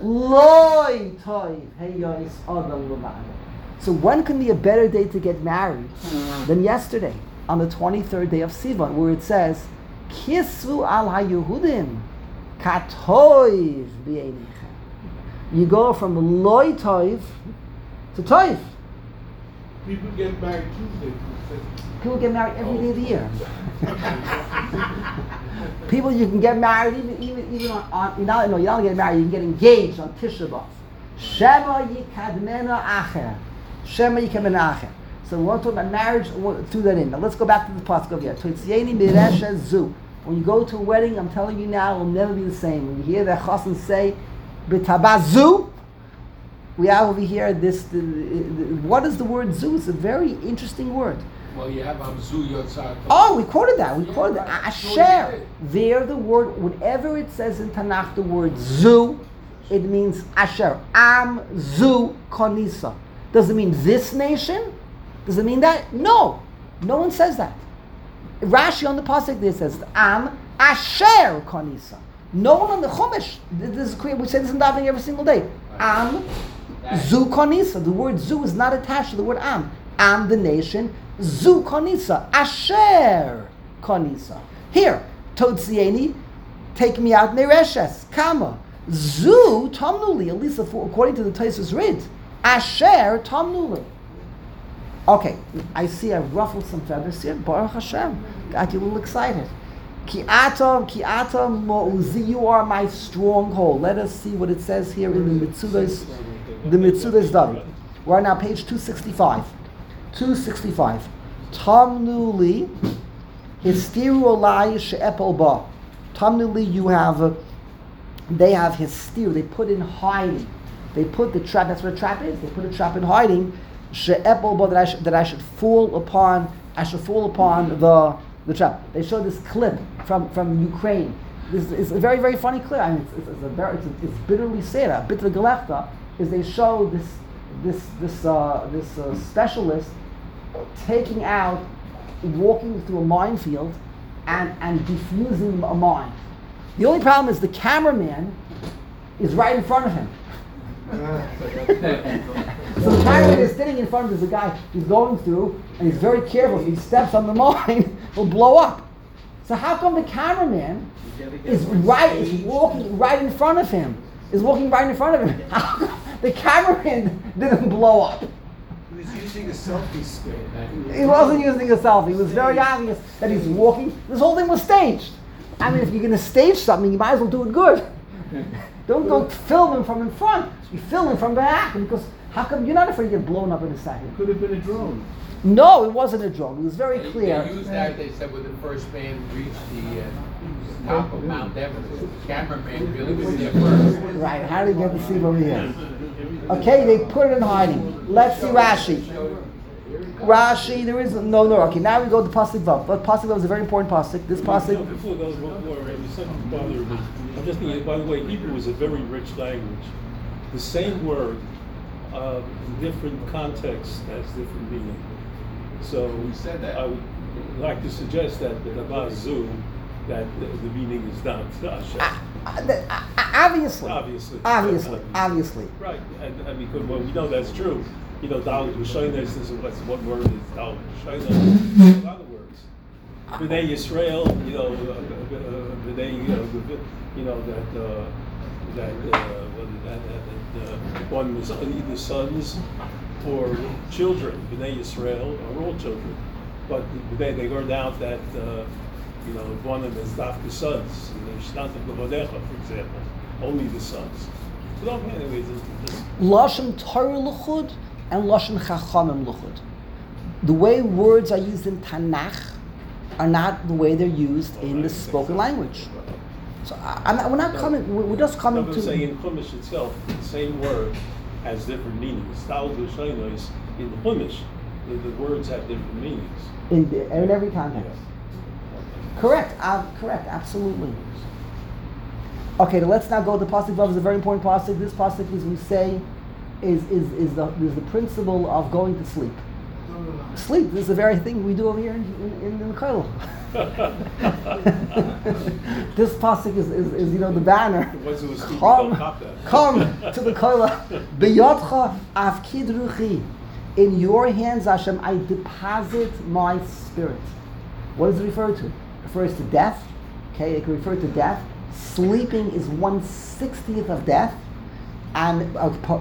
loy toiv heyois adam levadai. So when can be a better day to get married than yesterday on the twenty-third day of Sivan, where it says kisvu al haYehudim katoiv b'einechem. You go from loy toiv to toiv. People get married Tuesday. People get married every day of the year. People, you can get married even even even on, on you know, no, you don't get married. You can get engaged on Tisha B'av. Shema yikadmena acher. Shema yikadmena acher. So we want to talk about marriage. We'll do that in. Now let's go back to the pasuk over here. Toitzieni miresha zu. When you go to a wedding, I'm telling you now, it will never be the same. When you hear the chassan say b'tabazu, we have over here this. The, the, what is the word zu? It's a very interesting word. Well, you have Amzu Yotzar. Oh, we quoted that. We quoted that. Asher. There, the word, whenever it says in Tanakh the word zu, it means Asher. Am zu konisa. Does it mean this nation? Does it mean that? No. No one says that. Rashi on the pasuk there says Am Asher konisa. No one on the Chumash. This is clear. We say this in davening every single day. Am zu konisa. The word zu is not attached to the word am. Am the nation. Zu konisa, asher konisa. Here, totzieni, take me out mereshes, kama. Zu tamnuli, at least according to the Tosfos Rid. Asher tamnuli. Okay, I see I've ruffled some feathers here. Baruch Hashem, got you a little excited. Ki atam, ki atam mo'uzi, you are my stronghold. Let us see what it says here in the Mitzudas, the Mitzudas David. We're on now page two sixty-five. two sixty-five. Tamnuli histiru olai she'epel ba. Tamnuli, you have, uh, they have histir, they put in hiding. They put the trap, that's what a trap is, they put a trap in hiding, she'epel ba, that I, should, that I should fall upon, I should fall upon the the trap. They show this clip from, from Ukraine. This is a very, very funny clip. I mean, it's, it's, it's, a very, it's, a, it's bitterly sad. Bitter gelechta is they show this this this uh, this uh, specialist taking out, walking through a minefield, and and defusing a mine. The only problem is the cameraman is right in front of him. So the cameraman is sitting in front of there's a guy he's going through, and he's very careful. If he steps on the mine, he'll blow up. So how come the cameraman is right, is walking right in front of him, is walking right in front of him? How come the cameraman didn't blow up? He was using a selfie stick. He wasn't using a selfie. It was very obvious that he's walking. This whole thing was staged. I mean, if you're going to stage something, you might as well do it good. Don't go film him from in front. You film him from back. Because how come you're not afraid to get blown up in a second? Could have been a drone. No, it wasn't a drone. It was very They, clear. they used that, they said, when the first man reached the uh, top of Mount Everest. The cameraman really was there first. Right, how did he get the sleep over here? Okay, they put it in hiding. Let's see Rashi. Rashi, there is no, no. Okay, now we go to Pasuk Vav. But Pasuk Vav is a very important Pasuk. This No, Pasuk. before those one more, there's something bothering me. I'm just thinking, by the way, Hebrew is a very rich language. The same word, uh, in different contexts, has different meaning. So We said that. I would like to suggest that the Namazu, that the, the meaning is not Hashem. Uh, the- uh, obviously. Obviously. Obviously. Obviously. Right, and I mean, well, we know that's true. You know, Dalit Hushaina is what's what word is Dalit Hushaina. Other words, B'nai Yisrael. You know, uh, uh, B'nai. You know, the- you know that uh, that uh, what is that, that, that uh, one was either sons or children. B'nai Yisrael are all children, but they they learned out that uh, you know one of them is not the sons. You know, Shnat Levadecha, for example, only the sons. So anyways, it's just Lashon Torah Luchud and Lashon Chachamim Luchud. The way words are used in Tanakh are not the way they're used in the spoken language. So I, I'm not, we're not coming. We're we're just coming I'm to. saying in Chumash itself, the same word has different meanings. Dalit Hushaina is in Chumash, the, the words have different meanings. in, the, in every context. Correct. Uh, correct. Absolutely. Okay, then let's now go to Pasuk Vav. Is a very important pasuk. This pasuk, as we say, is is is the is the principle of going to sleep. Sleep. This is the very thing we do over here in in, in the Kollel. This pasuk is, is, is you know the banner. The ones who were sleeping Come, don't cop that. come to the Kollel. B'yodcha avkid ruchi. In your hands, Hashem, I deposit my spirit. What does it refer to? It refers to death. Okay, it can refer to death. Sleeping is one sixtieth of death. And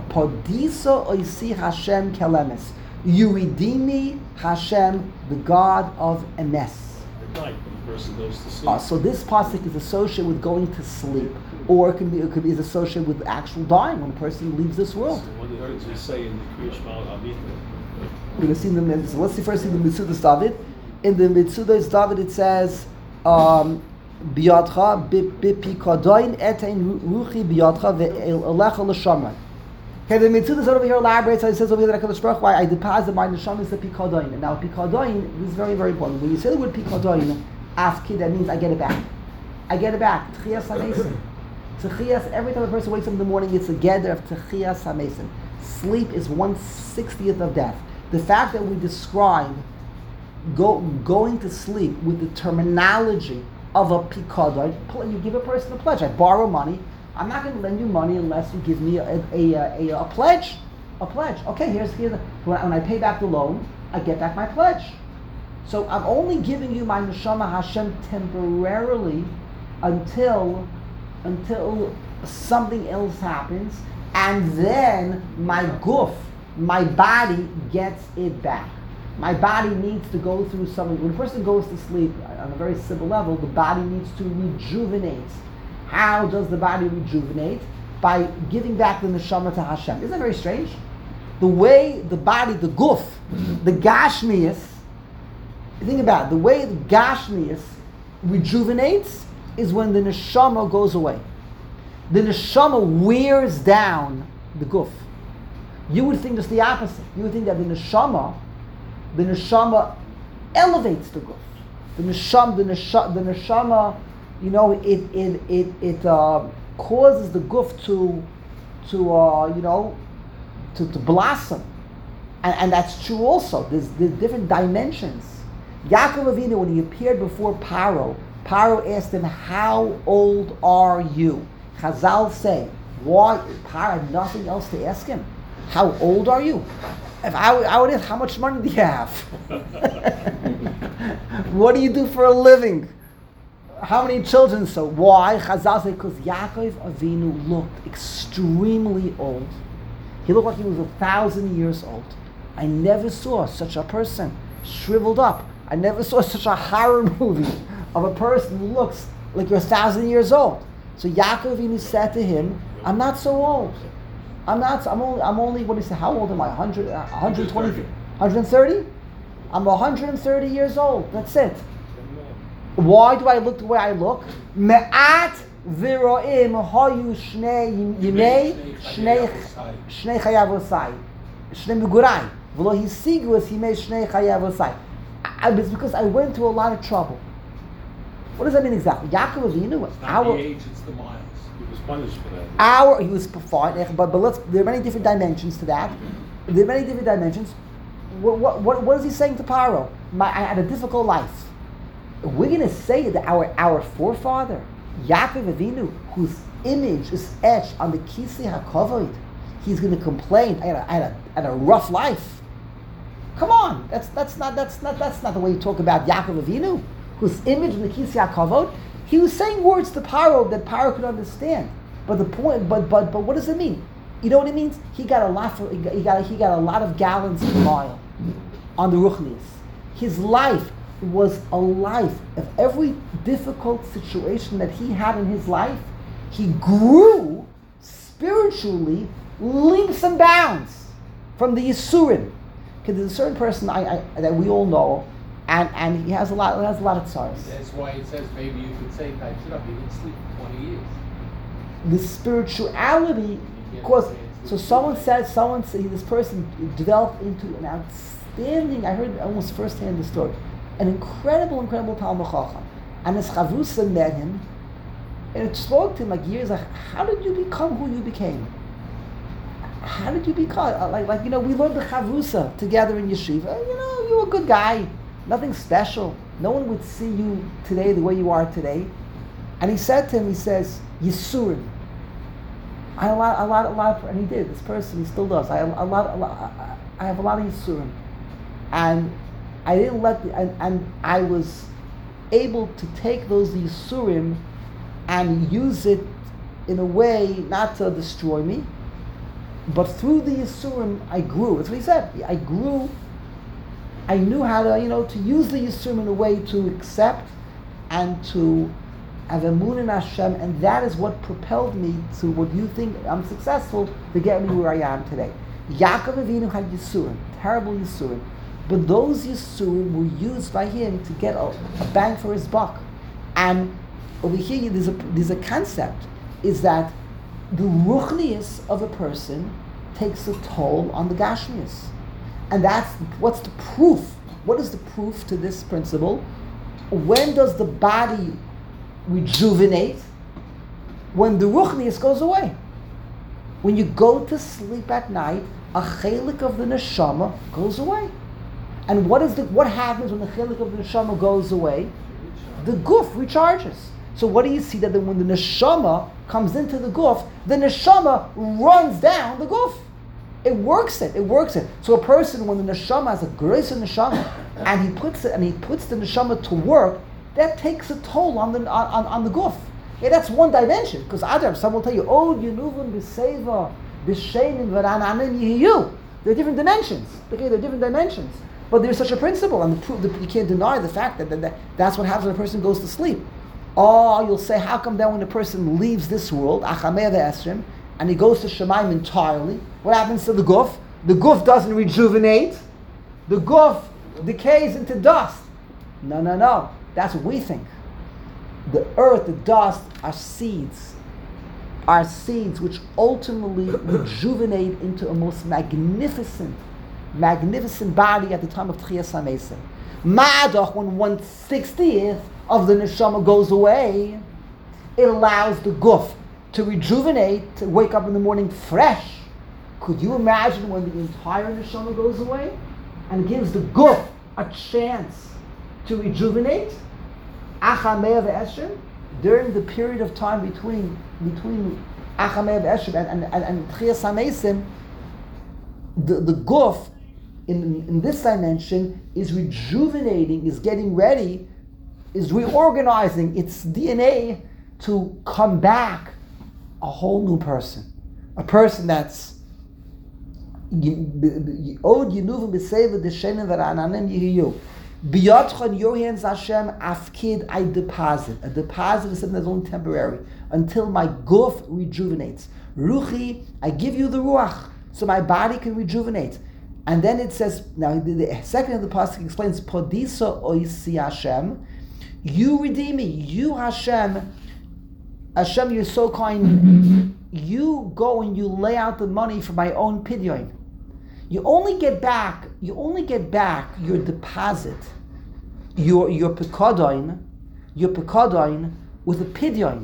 Podiso oisi Hashem kelemes. You redeem me, Hashem, the God of Emes. At night, when the person goes to sleep. Uh, so this pasuk is associated with going to sleep, or it can be it could be is associated with actual dying when a person leaves this world. So one of the things we say in the Kriya Shema Amita. We're going to see the so let's see first see the Mitzudas David. In the Mitzudas David it says, um, Biyadcha bipikadoin etein ruchi biyadcha ve'elecha l'shamra. Okay, the Mitzudas over here elaborates. It says over here that HaKadosh Baruch Hu, I deposit my neshama is the pikadoin. And now pikadoin, this is very very important. When you say the word pikadoin, afki, that means I get it back. I get it back. Tchias hamesim. Tchias. Every time a person wakes up in the morning, it's a gather of tchias hamesim. Sleep is one sixtieth of death. The fact that we describe go, going to sleep with the terminology of a pikadon, you give a person a pledge. I borrow money. I'm not going to lend you money unless you give me a, a, a, a, a pledge. A pledge. Okay, here's here's a, when, when I pay back the loan, I get back my pledge. So I'm only giving you my neshama Hashem temporarily until until something else happens, and then my guf, my body gets it back. My body needs to go through something. When a person goes to sleep on a very simple level, the body needs to rejuvenate. How does the body rejuvenate? By giving back the neshama to Hashem. Isn't that very strange? The way the body, the guf, the gashmias, think about it, the way the gashmias rejuvenates is when the neshama goes away. The neshama wears down the guf. You would think just the opposite. You would think that the neshama, the neshama elevates the guf. The neshama, the neshama, the neshama, you know, it it it it uh, causes the guf to to uh, you know to, to blossom, and, and that's true also. There's there's different dimensions. Yaakov Avinu, when he appeared before Paro, Paro asked him, "How old are you?" Chazal say, "Why?" Paro had nothing else to ask him. How old are you? If I, I would ask, how much money do you have? What do you do for a living? How many children? So why? Chazal say, because Yaakov Avinu looked extremely old. He looked like he was a thousand years old. I never saw such a person shriveled up. I never saw such a horror movie of a person who looks like you're a thousand years old. So Yaakov Avinu said to him, I'm not so old. I'm not, I'm only, I'm only, what do you say, how old am I? one hundred, uh, one hundred twenty, one hundred thirty? I'm one hundred thirty years old. That's it. Why do I look the way I look? Me'at v'ro'im hoyu shnei yimei shnei shnei chayavosai. Shnei megurai. V'lo hisigu es yimei shnei chayavosai. It's because I went through a lot of trouble. What does that mean exactly? Yaakov Avinu, It's not our, the age, it's the miles. He was punished for that. our, he was fine, but, but let's, there are many different dimensions to that. There are many different dimensions. What, what, what, what is he saying to Paro? My, I had a difficult life. We're going to say that our, our forefather, Yaakov Avinu, whose image is etched on the Kisei HaKavod, he's going to complain, I had a, I had a, I had a rough life. Come on, that's, that's, not, that's, not, that's not the way you talk about Yaakov Avinu, whose image in the Kisei HaKavod. He was saying words to Paro that Paro could understand. But the point, but but but what does it mean? You know what it means? He got a lot for, he got he got, he got a lot of gallons per mile on the Ruchnius. His life was a life of every difficult situation that he had in his life. He grew spiritually leaps and bounds from the Yisurim. Because there's a certain person I, I that we all know. And and he has a lot. He has a lot of tsars. That's why it says maybe you could say, "Type it up." He didn't sleep for twenty years. The spirituality, of course. So someone said, someone said, this person developed into an outstanding. I heard almost firsthand the story, an incredible, incredible Talmud Chacham. And his Chavrusa met him, and it spoke to him like years. Like, how did you become who you became? How did you become like like you know? We learned the Chavrusa together in yeshiva. You know, you were a good guy. Nothing special. No one would see you today the way you are today. And he said to him, he says, Yisurim. I have a lot, a lot, a lot, of, and he did. This person, he still does. I have a lot, a lot I have a lot of Yisurim, and I didn't let, the, and, and I was able to take those Yisurim and use it in a way not to destroy me, but through the Yisurim I grew. That's what he said. I grew. I knew how to, you know, to use the Yisurim in a way to accept and to have emunah in Hashem, and that is what propelled me to what you think I'm successful to get me where I am today. Yaakov Avinu had Yisurim, terrible Yisurim, but those Yisurim were used by him to get a, a bang for his buck. And over here, there's a, there's a concept, is that the ruchnius of a person takes a toll on the gashmius. And that's, what's the proof? What is the proof to this principle? When does the body rejuvenate? When the ruchnius goes away. When you go to sleep at night, a chelik of the neshama goes away. And what is the what happens when the chelik of the neshama goes away? The guf recharges. So what do you see that when the neshama comes into the guf, the neshama runs down the guf. It works it. It works it. So a person, when the neshama has a grace in neshama, and he puts it, and he puts the neshama to work, that takes a toll on the on, on the guf. Yeah, that's one dimension. Because Adam, some will tell you, oh, Yenuvim b'seva b'shenim v'rananim yihiyu. There are different dimensions. Okay, there are different dimensions. But there's such a principle, and the proof, the, you can't deny the fact that, that, that that's what happens when a person goes to sleep. Oh, you'll say, how come then when a person leaves this world, achamei v'esrim, and he goes to Shemaim entirely, what happens to the guf? The guf doesn't rejuvenate. The guf decays into dust. No, no, no. That's what we think. The earth, the dust, are seeds. Are seeds which ultimately rejuvenate into a most magnificent, magnificent body at the time of Tchias HaMesim. Ma'adach, when one sixtieth of the neshama goes away, it allows the guf to rejuvenate, to wake up in the morning fresh. Could you imagine when the entire neshama goes away and gives the guf a chance to rejuvenate? Achamei v'esrim, during the period of time between between Achamei v'esrim and and and Tchias HaMesim, the the guf in in this dimension is rejuvenating, is getting ready, is reorganizing its D N A to come back a whole new person, a person that's Od Yenuvim b'seva d'shenim v'ra'ananim yihiyu. Biyotcha, in your hands, Hashem, afkid, I deposit. A deposit is something that's only temporary until my guf rejuvenates. Ruchi, I give you the ruach so my body can rejuvenate. And then it says, now the, the second of the pasuk explains, Podisa oisi Hashem, you redeem me. You Hashem, Hashem, you're so kind. You go and you lay out the money for my own pidyon. You only get back, you only get back your deposit, your your pekadon, your pekadon with a pidyon.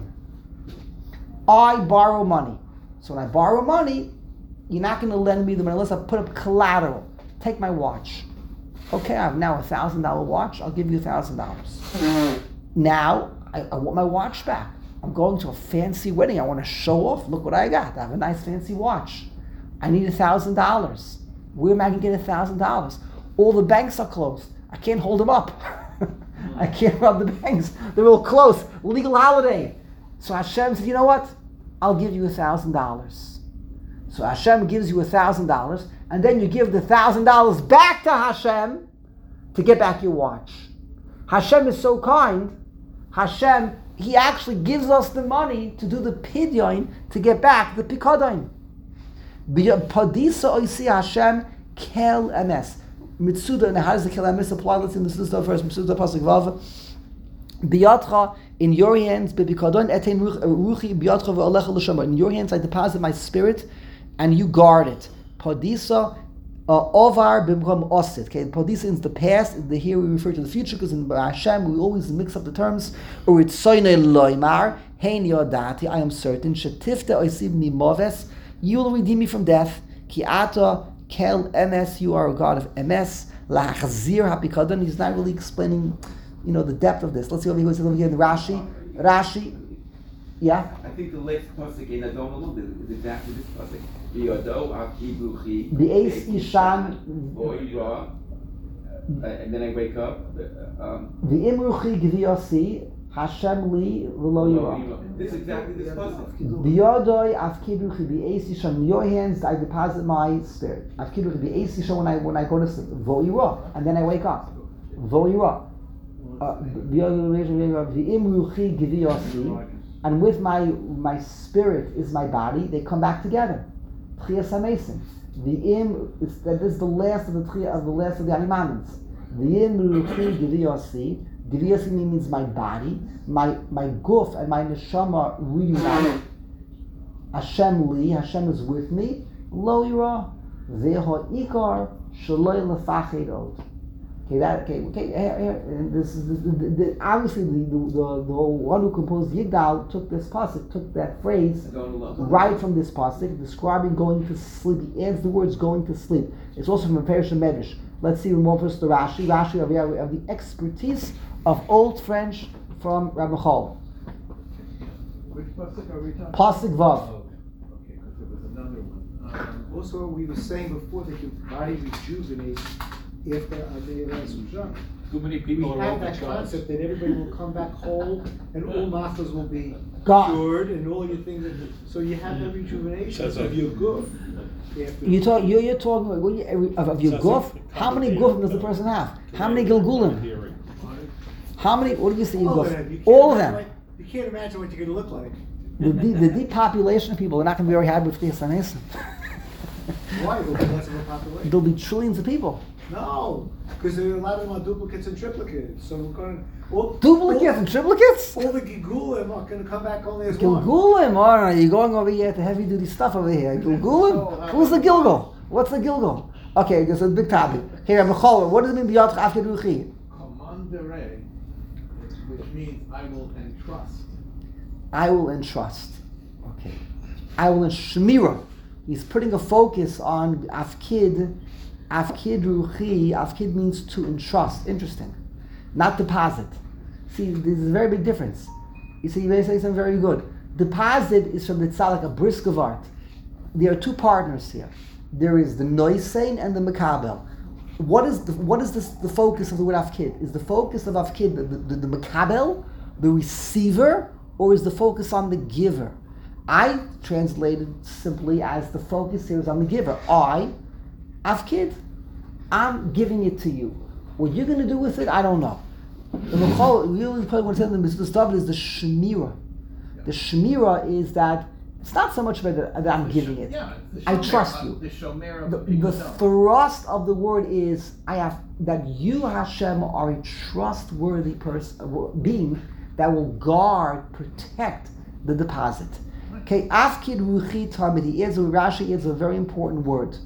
I borrow money. So when I borrow money, you're not going to lend me the money unless I put up collateral. Take my watch. Okay, I have now a thousand dollar watch. I'll give you a thousand dollars. Now I, I want my watch back. I'm going to a fancy wedding. I want to show off. Look what I got. I have a nice fancy watch. I need a thousand dollars. Where am I going to get a thousand dollars? All the banks are closed. I can't hold them up. I can't rob the banks. They're all closed. Legal holiday. So Hashem said, you know what? I'll give you a thousand dollars. So Hashem gives you a thousand dollars, and then you give the thousand dollars back to Hashem to get back your watch. Hashem is so kind. Hashem, He actually gives us the money to do the pidyon to get back the pikadon. Padisa oisi Hashem kel emes. Mitsuda, and how does the kel emes apply? Let's see the Mitsuda first. Mitsuda pasuk vav. Biyatcha, in your hands, bebikadon etein ruchi biyatcha ve'alecha l'shama. In your hands I deposit my spirit, and you guard it. Padisa ovar b'mkom osit. Okay, Padisa is the past. The here we refer to the future because in Hashem we always mix up the terms. Uritzoyne loymar hein yodati. I am certain shetifte oisiv mimoves. You will redeem me from death. Ki ata kel emes. You are a God of emes. Lachzir hapikadon. He's not really explaining, you know, the depth of this. Let's see what he goes over here in Rashi. Rashi. Yeah? I think the next pasuk in Adon a little bit is exactly this pasuk. V'yodo aki bruchi. V'eis ishan. Vo'ira. And then I wake up. Um, V'imruchi gviyasi. Hashem li v'lo yira. This is exactly this pasuk. V'yodoi afkidruchi v'eis ishan. In your hands I deposit my spirit. Afkidruchi v'eis ishan when I when I go to sleep. Vo'ira. And then I wake up. Vo'ira. V'imruchi gviyasi. And with my my spirit is my body, they come back together. Tchias HaMesim. The im is that this is the last of the three of the last of the animals. The im ruchi giviyasi. Giviyasi means my body, my my guf and my neshama reunite. Hashem li, Hashem is with me. Lo yira veho ikar shaloi lefached od. Okay, that okay. Okay, here, here, and this is the, the, the, obviously the, the the the one who composed Yigdal took this pasuk, took that phrase right from this pasuk, describing going to sleep. He adds the words "going to sleep." It's also from a Perish Medrash. Let's see more first the Rashi. Rashi of, of the expertise of Old French from Rabbi Chol. Which pasuk are we talking? Pasuk Vav. Oh, okay, because there was another one. Um, Also, we were saying before that your body rejuvenates after Adiyah Zuzah. Too many We people are have over that concept that everybody will come back whole and all machas will be God. cured and all your things. That, so you have the rejuvenation Sounds like- of your good. After You talk. You're, you're talking about, when you, of, of your Sounds guf. like How many complicated, gufim does the though. person have? How many gilgulim? Hearing. How many? What do you say? You all guf? of them. You can't All of imagine them. what- You can't imagine what you're going to look like. The, de- the depopulation of people are not going to be very happy with Tchias HaMesim. Why? There'll be less of a population. There'll be trillions of people. No, because there are a lot of them are duplicates and triplicates. So we're going to all, Duplicates and triplicates? all, all the gigulim are going to come back only as one. Gilgulim, all right, you're going over here to heavy duty stuff over here. Gilgulim? Who's the Gilgal? What's the Gilgal? Okay, this is a big topic. Here, Rabbi Chol, what does it mean b'yad after ruchi? Commandere, which means I will entrust. I will entrust. Okay. I will enshmira. He's putting a focus on afkid. Afkid ruchi. Afkid means to entrust. Interesting. Not deposit. See, there's a very big difference. You see, you may say something very good. Deposit is from the tzalak, a brisk of art. There are two partners here. There is the noisein and the makabel. What is the what is this, the focus of the word afkid? Is the focus of afkid the, the, the, the makabel, the receiver, or is the focus on the giver? I translated simply as the focus here is on the giver. I, afkid, I'm giving it to you. What you're going to do with it, I don't know. The Michal, we really probably want to tell them is the stuff is the Shemira. The Shemira is that it's not so much about that I'm giving it. Yeah, it's the I shomer trust of- you. The shomer of The, the the people know. thrust of the word is I have that you Hashem are a trustworthy person being that will guard, protect the deposit. Okay, afkid ruchi tamidi is a Rashi is a very important word.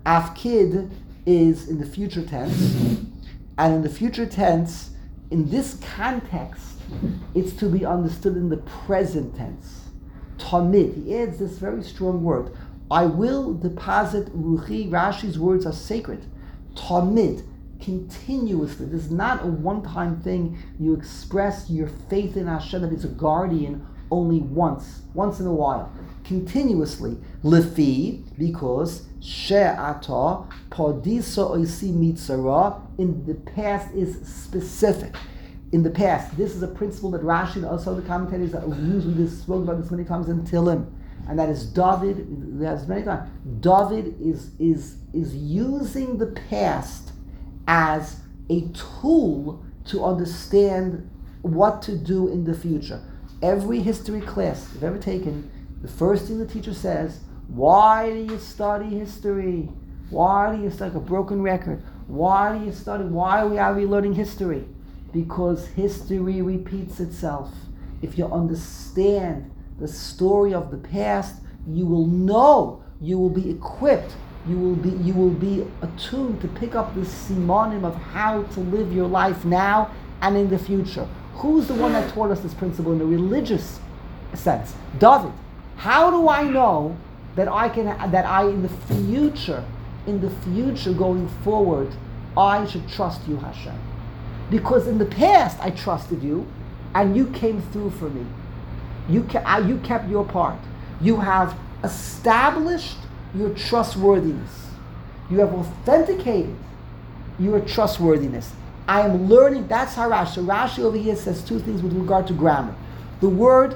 Afkid is in the future tense, and in the future tense, in this context, it's to be understood in the present tense. Tamid, he adds this very strong word. I will deposit ruchi. Rashi's words are sacred. Tamid, continuously. This is not a one-time thing. You express your faith in Hashem that it's a guardian only once, once in a while. Continuously. Lefi, because she'ata podisa oisi mitzara, in the past is specific. In the past, this is a principle that Rashi and also the commentators that use. We just spoke about this many times in Tilim, and that is David. That's many times. David is is is using the past as a tool to understand what to do in the future. Every history class you've ever taken, the first thing the teacher says, why do you study history? Why do you study a broken record? Why do you study? Why are we learning history? Because history repeats itself. If you understand the story of the past, you will know, you will be equipped, you will be you will be attuned to pick up the simonim of how to live your life now and in the future. Who's the one that taught us this principle in a religious sense? David. How do I know that I can that I in the future, in the future going forward, I should trust you, Hashem? Because in the past I trusted you, and you came through for me. You ke- uh, you kept your part. You have established your trustworthiness. You have authenticated your trustworthiness. I am learning. That's how Rashi. Rashi over here says two things with regard to grammar. The word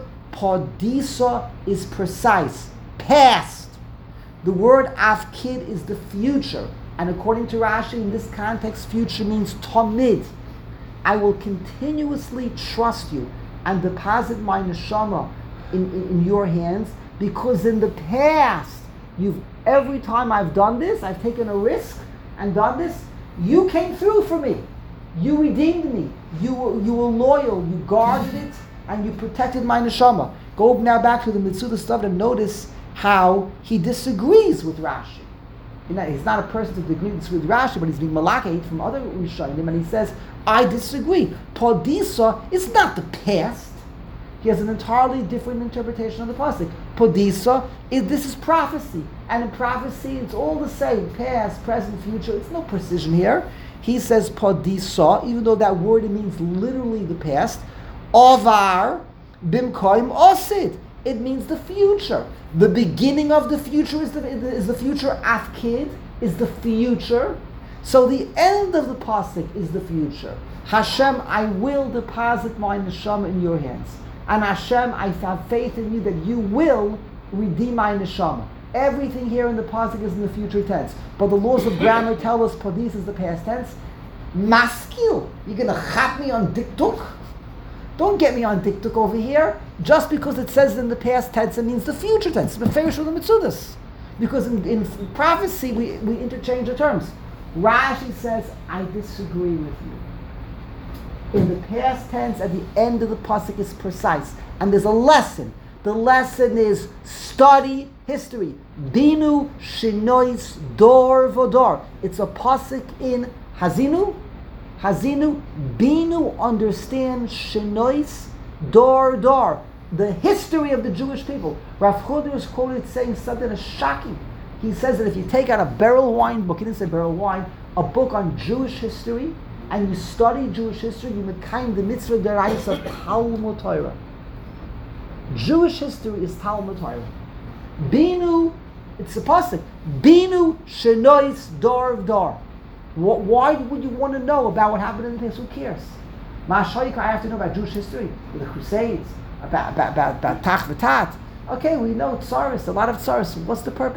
podisa is precise, past. The word afkid is the future, and according to Rashi, in this context, future means tamid. I will continuously trust you and deposit my neshama in, in, in your hands, because in the past, you've every time I've done this, I've taken a risk and done this, you came through for me. You redeemed me. You were, you were loyal. You guarded it, and you protected my neshama. Go now back to the Mitzuda stuff and notice how he disagrees with Rashi. You know, he's not a person to agree with Rashi, but he's being malakate from other Rishonim, and he says, I disagree. Podisa is not the past. He has an entirely different interpretation of the pasuk. Podisa is this is prophecy, and in prophecy it's all the same: past, present, future. It's no precision here. He says podisa, even though that word it means literally the past. Avar bimkoim osid. It means the future. The beginning of the future is the is the future. Afkid is the future. So the end of the pasuk is the future. Hashem, I will deposit my neshama in your hands. And Hashem, I have faith in you that you will redeem my neshama. Everything here in the pasuk is in the future tense. But the laws of grammar tell us podis is the past tense. Maskil, you're going to chap me on diktuk? Don't get me on diktuk over here. Just because it says in the past tense, it means the future tense. It's beferish with the mitzudas. Because in, in prophecy, we, we interchange the terms. Rashi says, I disagree with you. In the past tense, at the end of the pasuk is precise. And there's a lesson. The lesson is study history. Binu shinois dor vodor. It's a pasuk in Hazinu. Hazinu. Binu, understand shinois dor dor. The history of the Jewish people. Rav Chuder is quoted saying something that's shocking. He says that if you take out a barrel wine book, he didn't say barrel wine, a book on Jewish history, and you study Jewish history, you mekayim the mitzvah derais of Talmud Torah. Jewish history is Talmud Torah. Binu, it's a pasuk. Binu shenois dor dor. Why would you want to know about what happened in the past? Who cares? Ma'ashayik, I have to know about Jewish history, the Crusades, about about about, about Tach v'Tat. Okay, we know tsaris, a lot of tsaris. What's the purpose?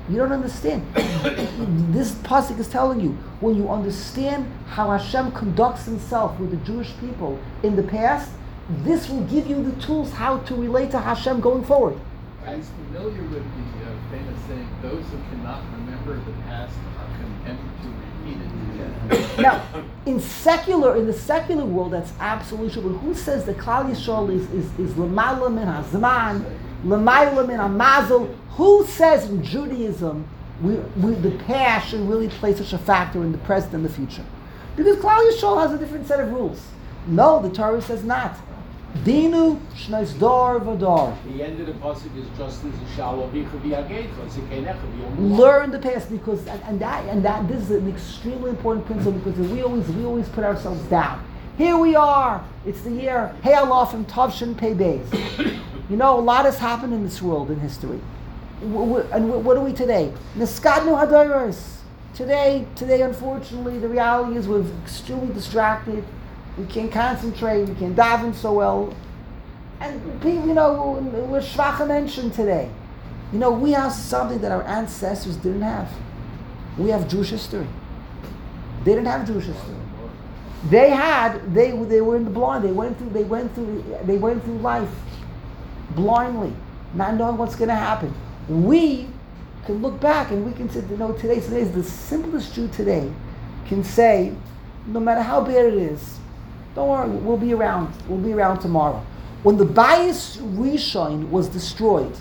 You don't understand. This pasuk is telling you, when you understand how Hashem conducts himself with the Jewish people in the past, this will give you the tools how to relate to Hashem going forward. Are you familiar with the uh, famous saying, those who cannot remember the past are condemned to repeat it? Now, in secular, in the secular world, that's absolutely true. But who says that Klal Yisrael is is is l'mayla min hazman, l'mayla min hamazel? Who says in Judaism we, we the past should really play such a factor in the present and the future? Because Klal Yisrael has a different set of rules. No, the Torah says not. Dinu shneis dor v'dor. The end of the pasuk is just as a shalom v'yageitcha. Learn the past, because and, and that and that this is an extremely important principle, because we always we always put ourselves down. Here we are. It's the year Hey Alafim Tavshin Pei Beis. You know, a lot has happened in this world in history. W- w- and w- what are we today? Neskadnu Hadoros. Today, today, unfortunately, the reality is we're extremely distracted. We can't concentrate. We can't daven so well. And people, you know, we're shvacha mentioned today. You know, we have something that our ancestors didn't have. We have Jewish history. They didn't have Jewish history. They had. They they were in the blind. They went through. They went through. They went through life blindly, not knowing what's going to happen. We can look back and we can say, you know, today, today is the simplest Jew today can say, no matter how bad it is, don't worry, we'll be around. We'll be around tomorrow. When the Bayis Rishon was destroyed,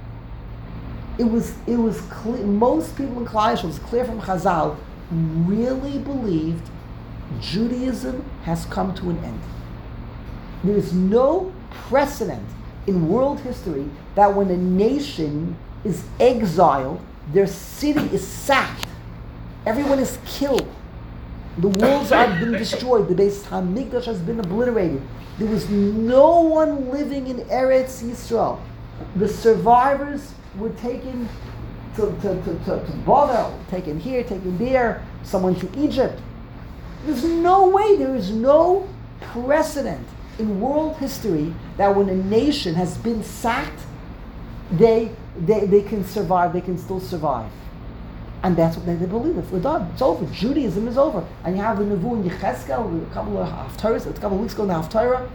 it was it was clear, most people in Klal Yisrael, it was clear from Chazal, really believed Judaism has come to an end. There is no precedent in world history that when a nation is exiled, their city is sacked, everyone is killed, the walls have been destroyed, the Beis Hamikdash has been obliterated. There was no one living in Eretz Yisrael. The survivors were taken to, to, to, to, to Bavel, taken here, taken there, someone to Egypt. There's no way, there is no precedent in world history that when a nation has been sacked, they they, they can survive, they can still survive. And that's what they, they believe. It's, we're done. It's over. Judaism is over. And you have the Nevu in Yechezkel, a couple of Haftarahs, a couple of weeks ago in the Haftarah.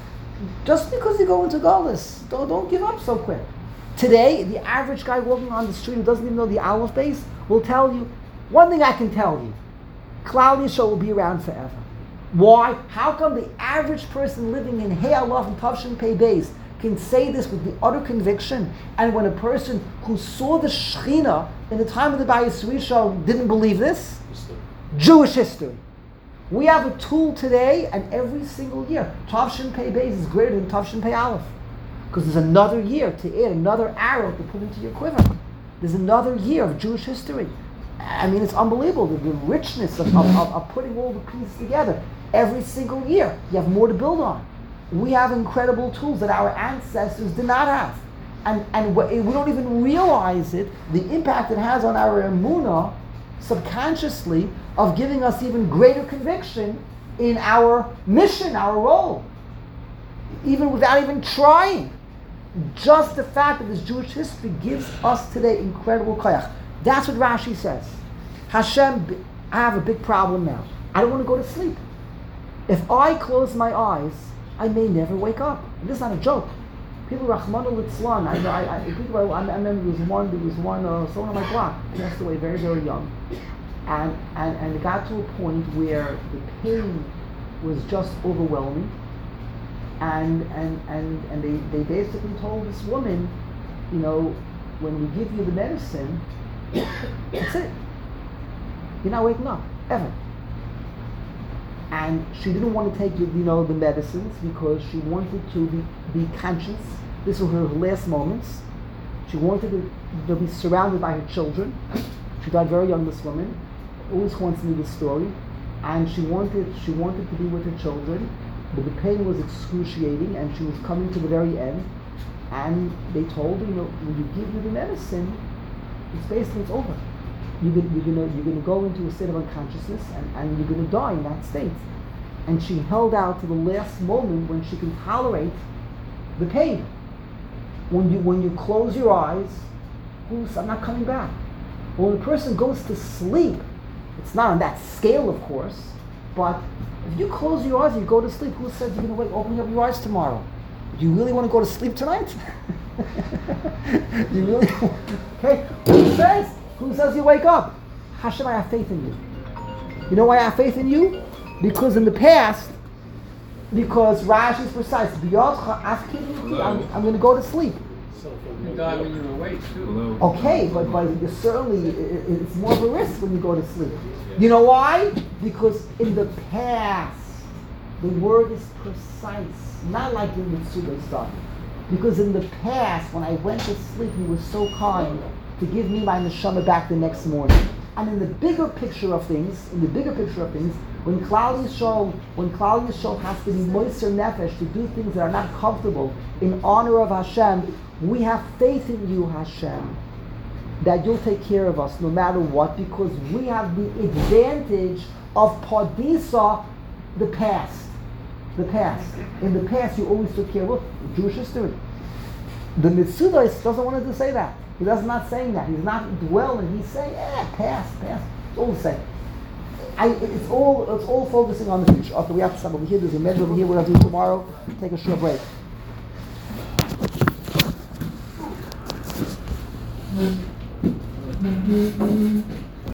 Just because you go into Golis, don't, don't give up so quick. Today, the average guy walking on the street who doesn't even know the Aleph base will tell you, one thing I can tell you, Klal Yisrael will be around forever. Why? How come the average person living in Hey Allah and Tavshin Pei Beis can say this with the utter conviction, and when a person who saw the Shechina in the time of the Bayis Rishon didn't believe this? Jewish history. We have a tool today, and every single year, Tavshin Pei Beis is greater than Tavshin Pei Aleph. Because there's another year to add, another arrow to put into your quiver. There's another year of Jewish history. I mean, it's unbelievable, the, the richness of, of, of, of putting all the pieces together. Every single year, you have more to build on. We have incredible tools that our ancestors did not have. And, and we don't even realize it, the impact it has on our emunah, subconsciously, of giving us even greater conviction in our mission, our role. Even without even trying. Just the fact that this Jewish history gives us today incredible koyach. That's what Rashi says. Hashem, I have a big problem now. I don't want to go to sleep. If I close my eyes, I may never wake up. This is not a joke. People, Rahmanu Litzlan, I, I, I, people, I, I remember there was one, there was one, uh, someone on my block passed away very, very young. And, and, and it got to a point where the pain was just overwhelming. And, and, and, and they, they basically told this woman, you know, when we give you the medicine, that's it. You're not waking up, ever. And she didn't want to take, you know, the medicines because she wanted to be, be conscious. This was her last moments. She wanted to, to be surrounded by her children. She died very young, this woman. Always haunts me this story. And she wanted, she wanted to be with her children, but the pain was excruciating, and she was coming to the very end. And they told her, you know, when you give you the medicine, it's basically it's over. You're gonna, you're gonna, you're gonna go into a state of unconsciousness, and, and you're gonna die in that state. And she held out to the last moment when she can tolerate the pain. When you, when you close your eyes, oops, I'm not coming back. But when a person goes to sleep, it's not on that scale, of course, but if you close your eyes and you go to sleep, who says you're going to wake, open up your eyes tomorrow? Do you really want to go to sleep tonight? you really? Okay. Who says? Who says you wake up? Hashem, I have faith in you. You know why I have faith in you? Because in the past, because Rashi is precise. I'm, I'm going to go to sleep. You die when you're awake too. Okay, but, but you certainly, it, it's more of a risk when you go to sleep. You know why? Because in the past, the word is precise, not like in the Mitsuda stuff. Because in the past, when I went to sleep, he was so kind to give me my neshama back the next morning. And in the bigger picture of things, in the bigger picture of things, when Klal Yisrael, when Klal Yisrael has to be moiser nefesh to do things that are not comfortable in honor of Hashem, we have faith in you, Hashem, that you'll take care of us no matter what, because we have the advantage of Padisa, the past. The past. In the past, you always took care of Jewish history. The Mitzudas doesn't want to say that. He does not saying that. He's not dwelling. He's saying, eh, past, past. It's all the same. I, it's all it's all focusing on the future. Okay, we have to stop over here. There's a measure over here. We're going to do tomorrow. Take a short break. Mm-hmm.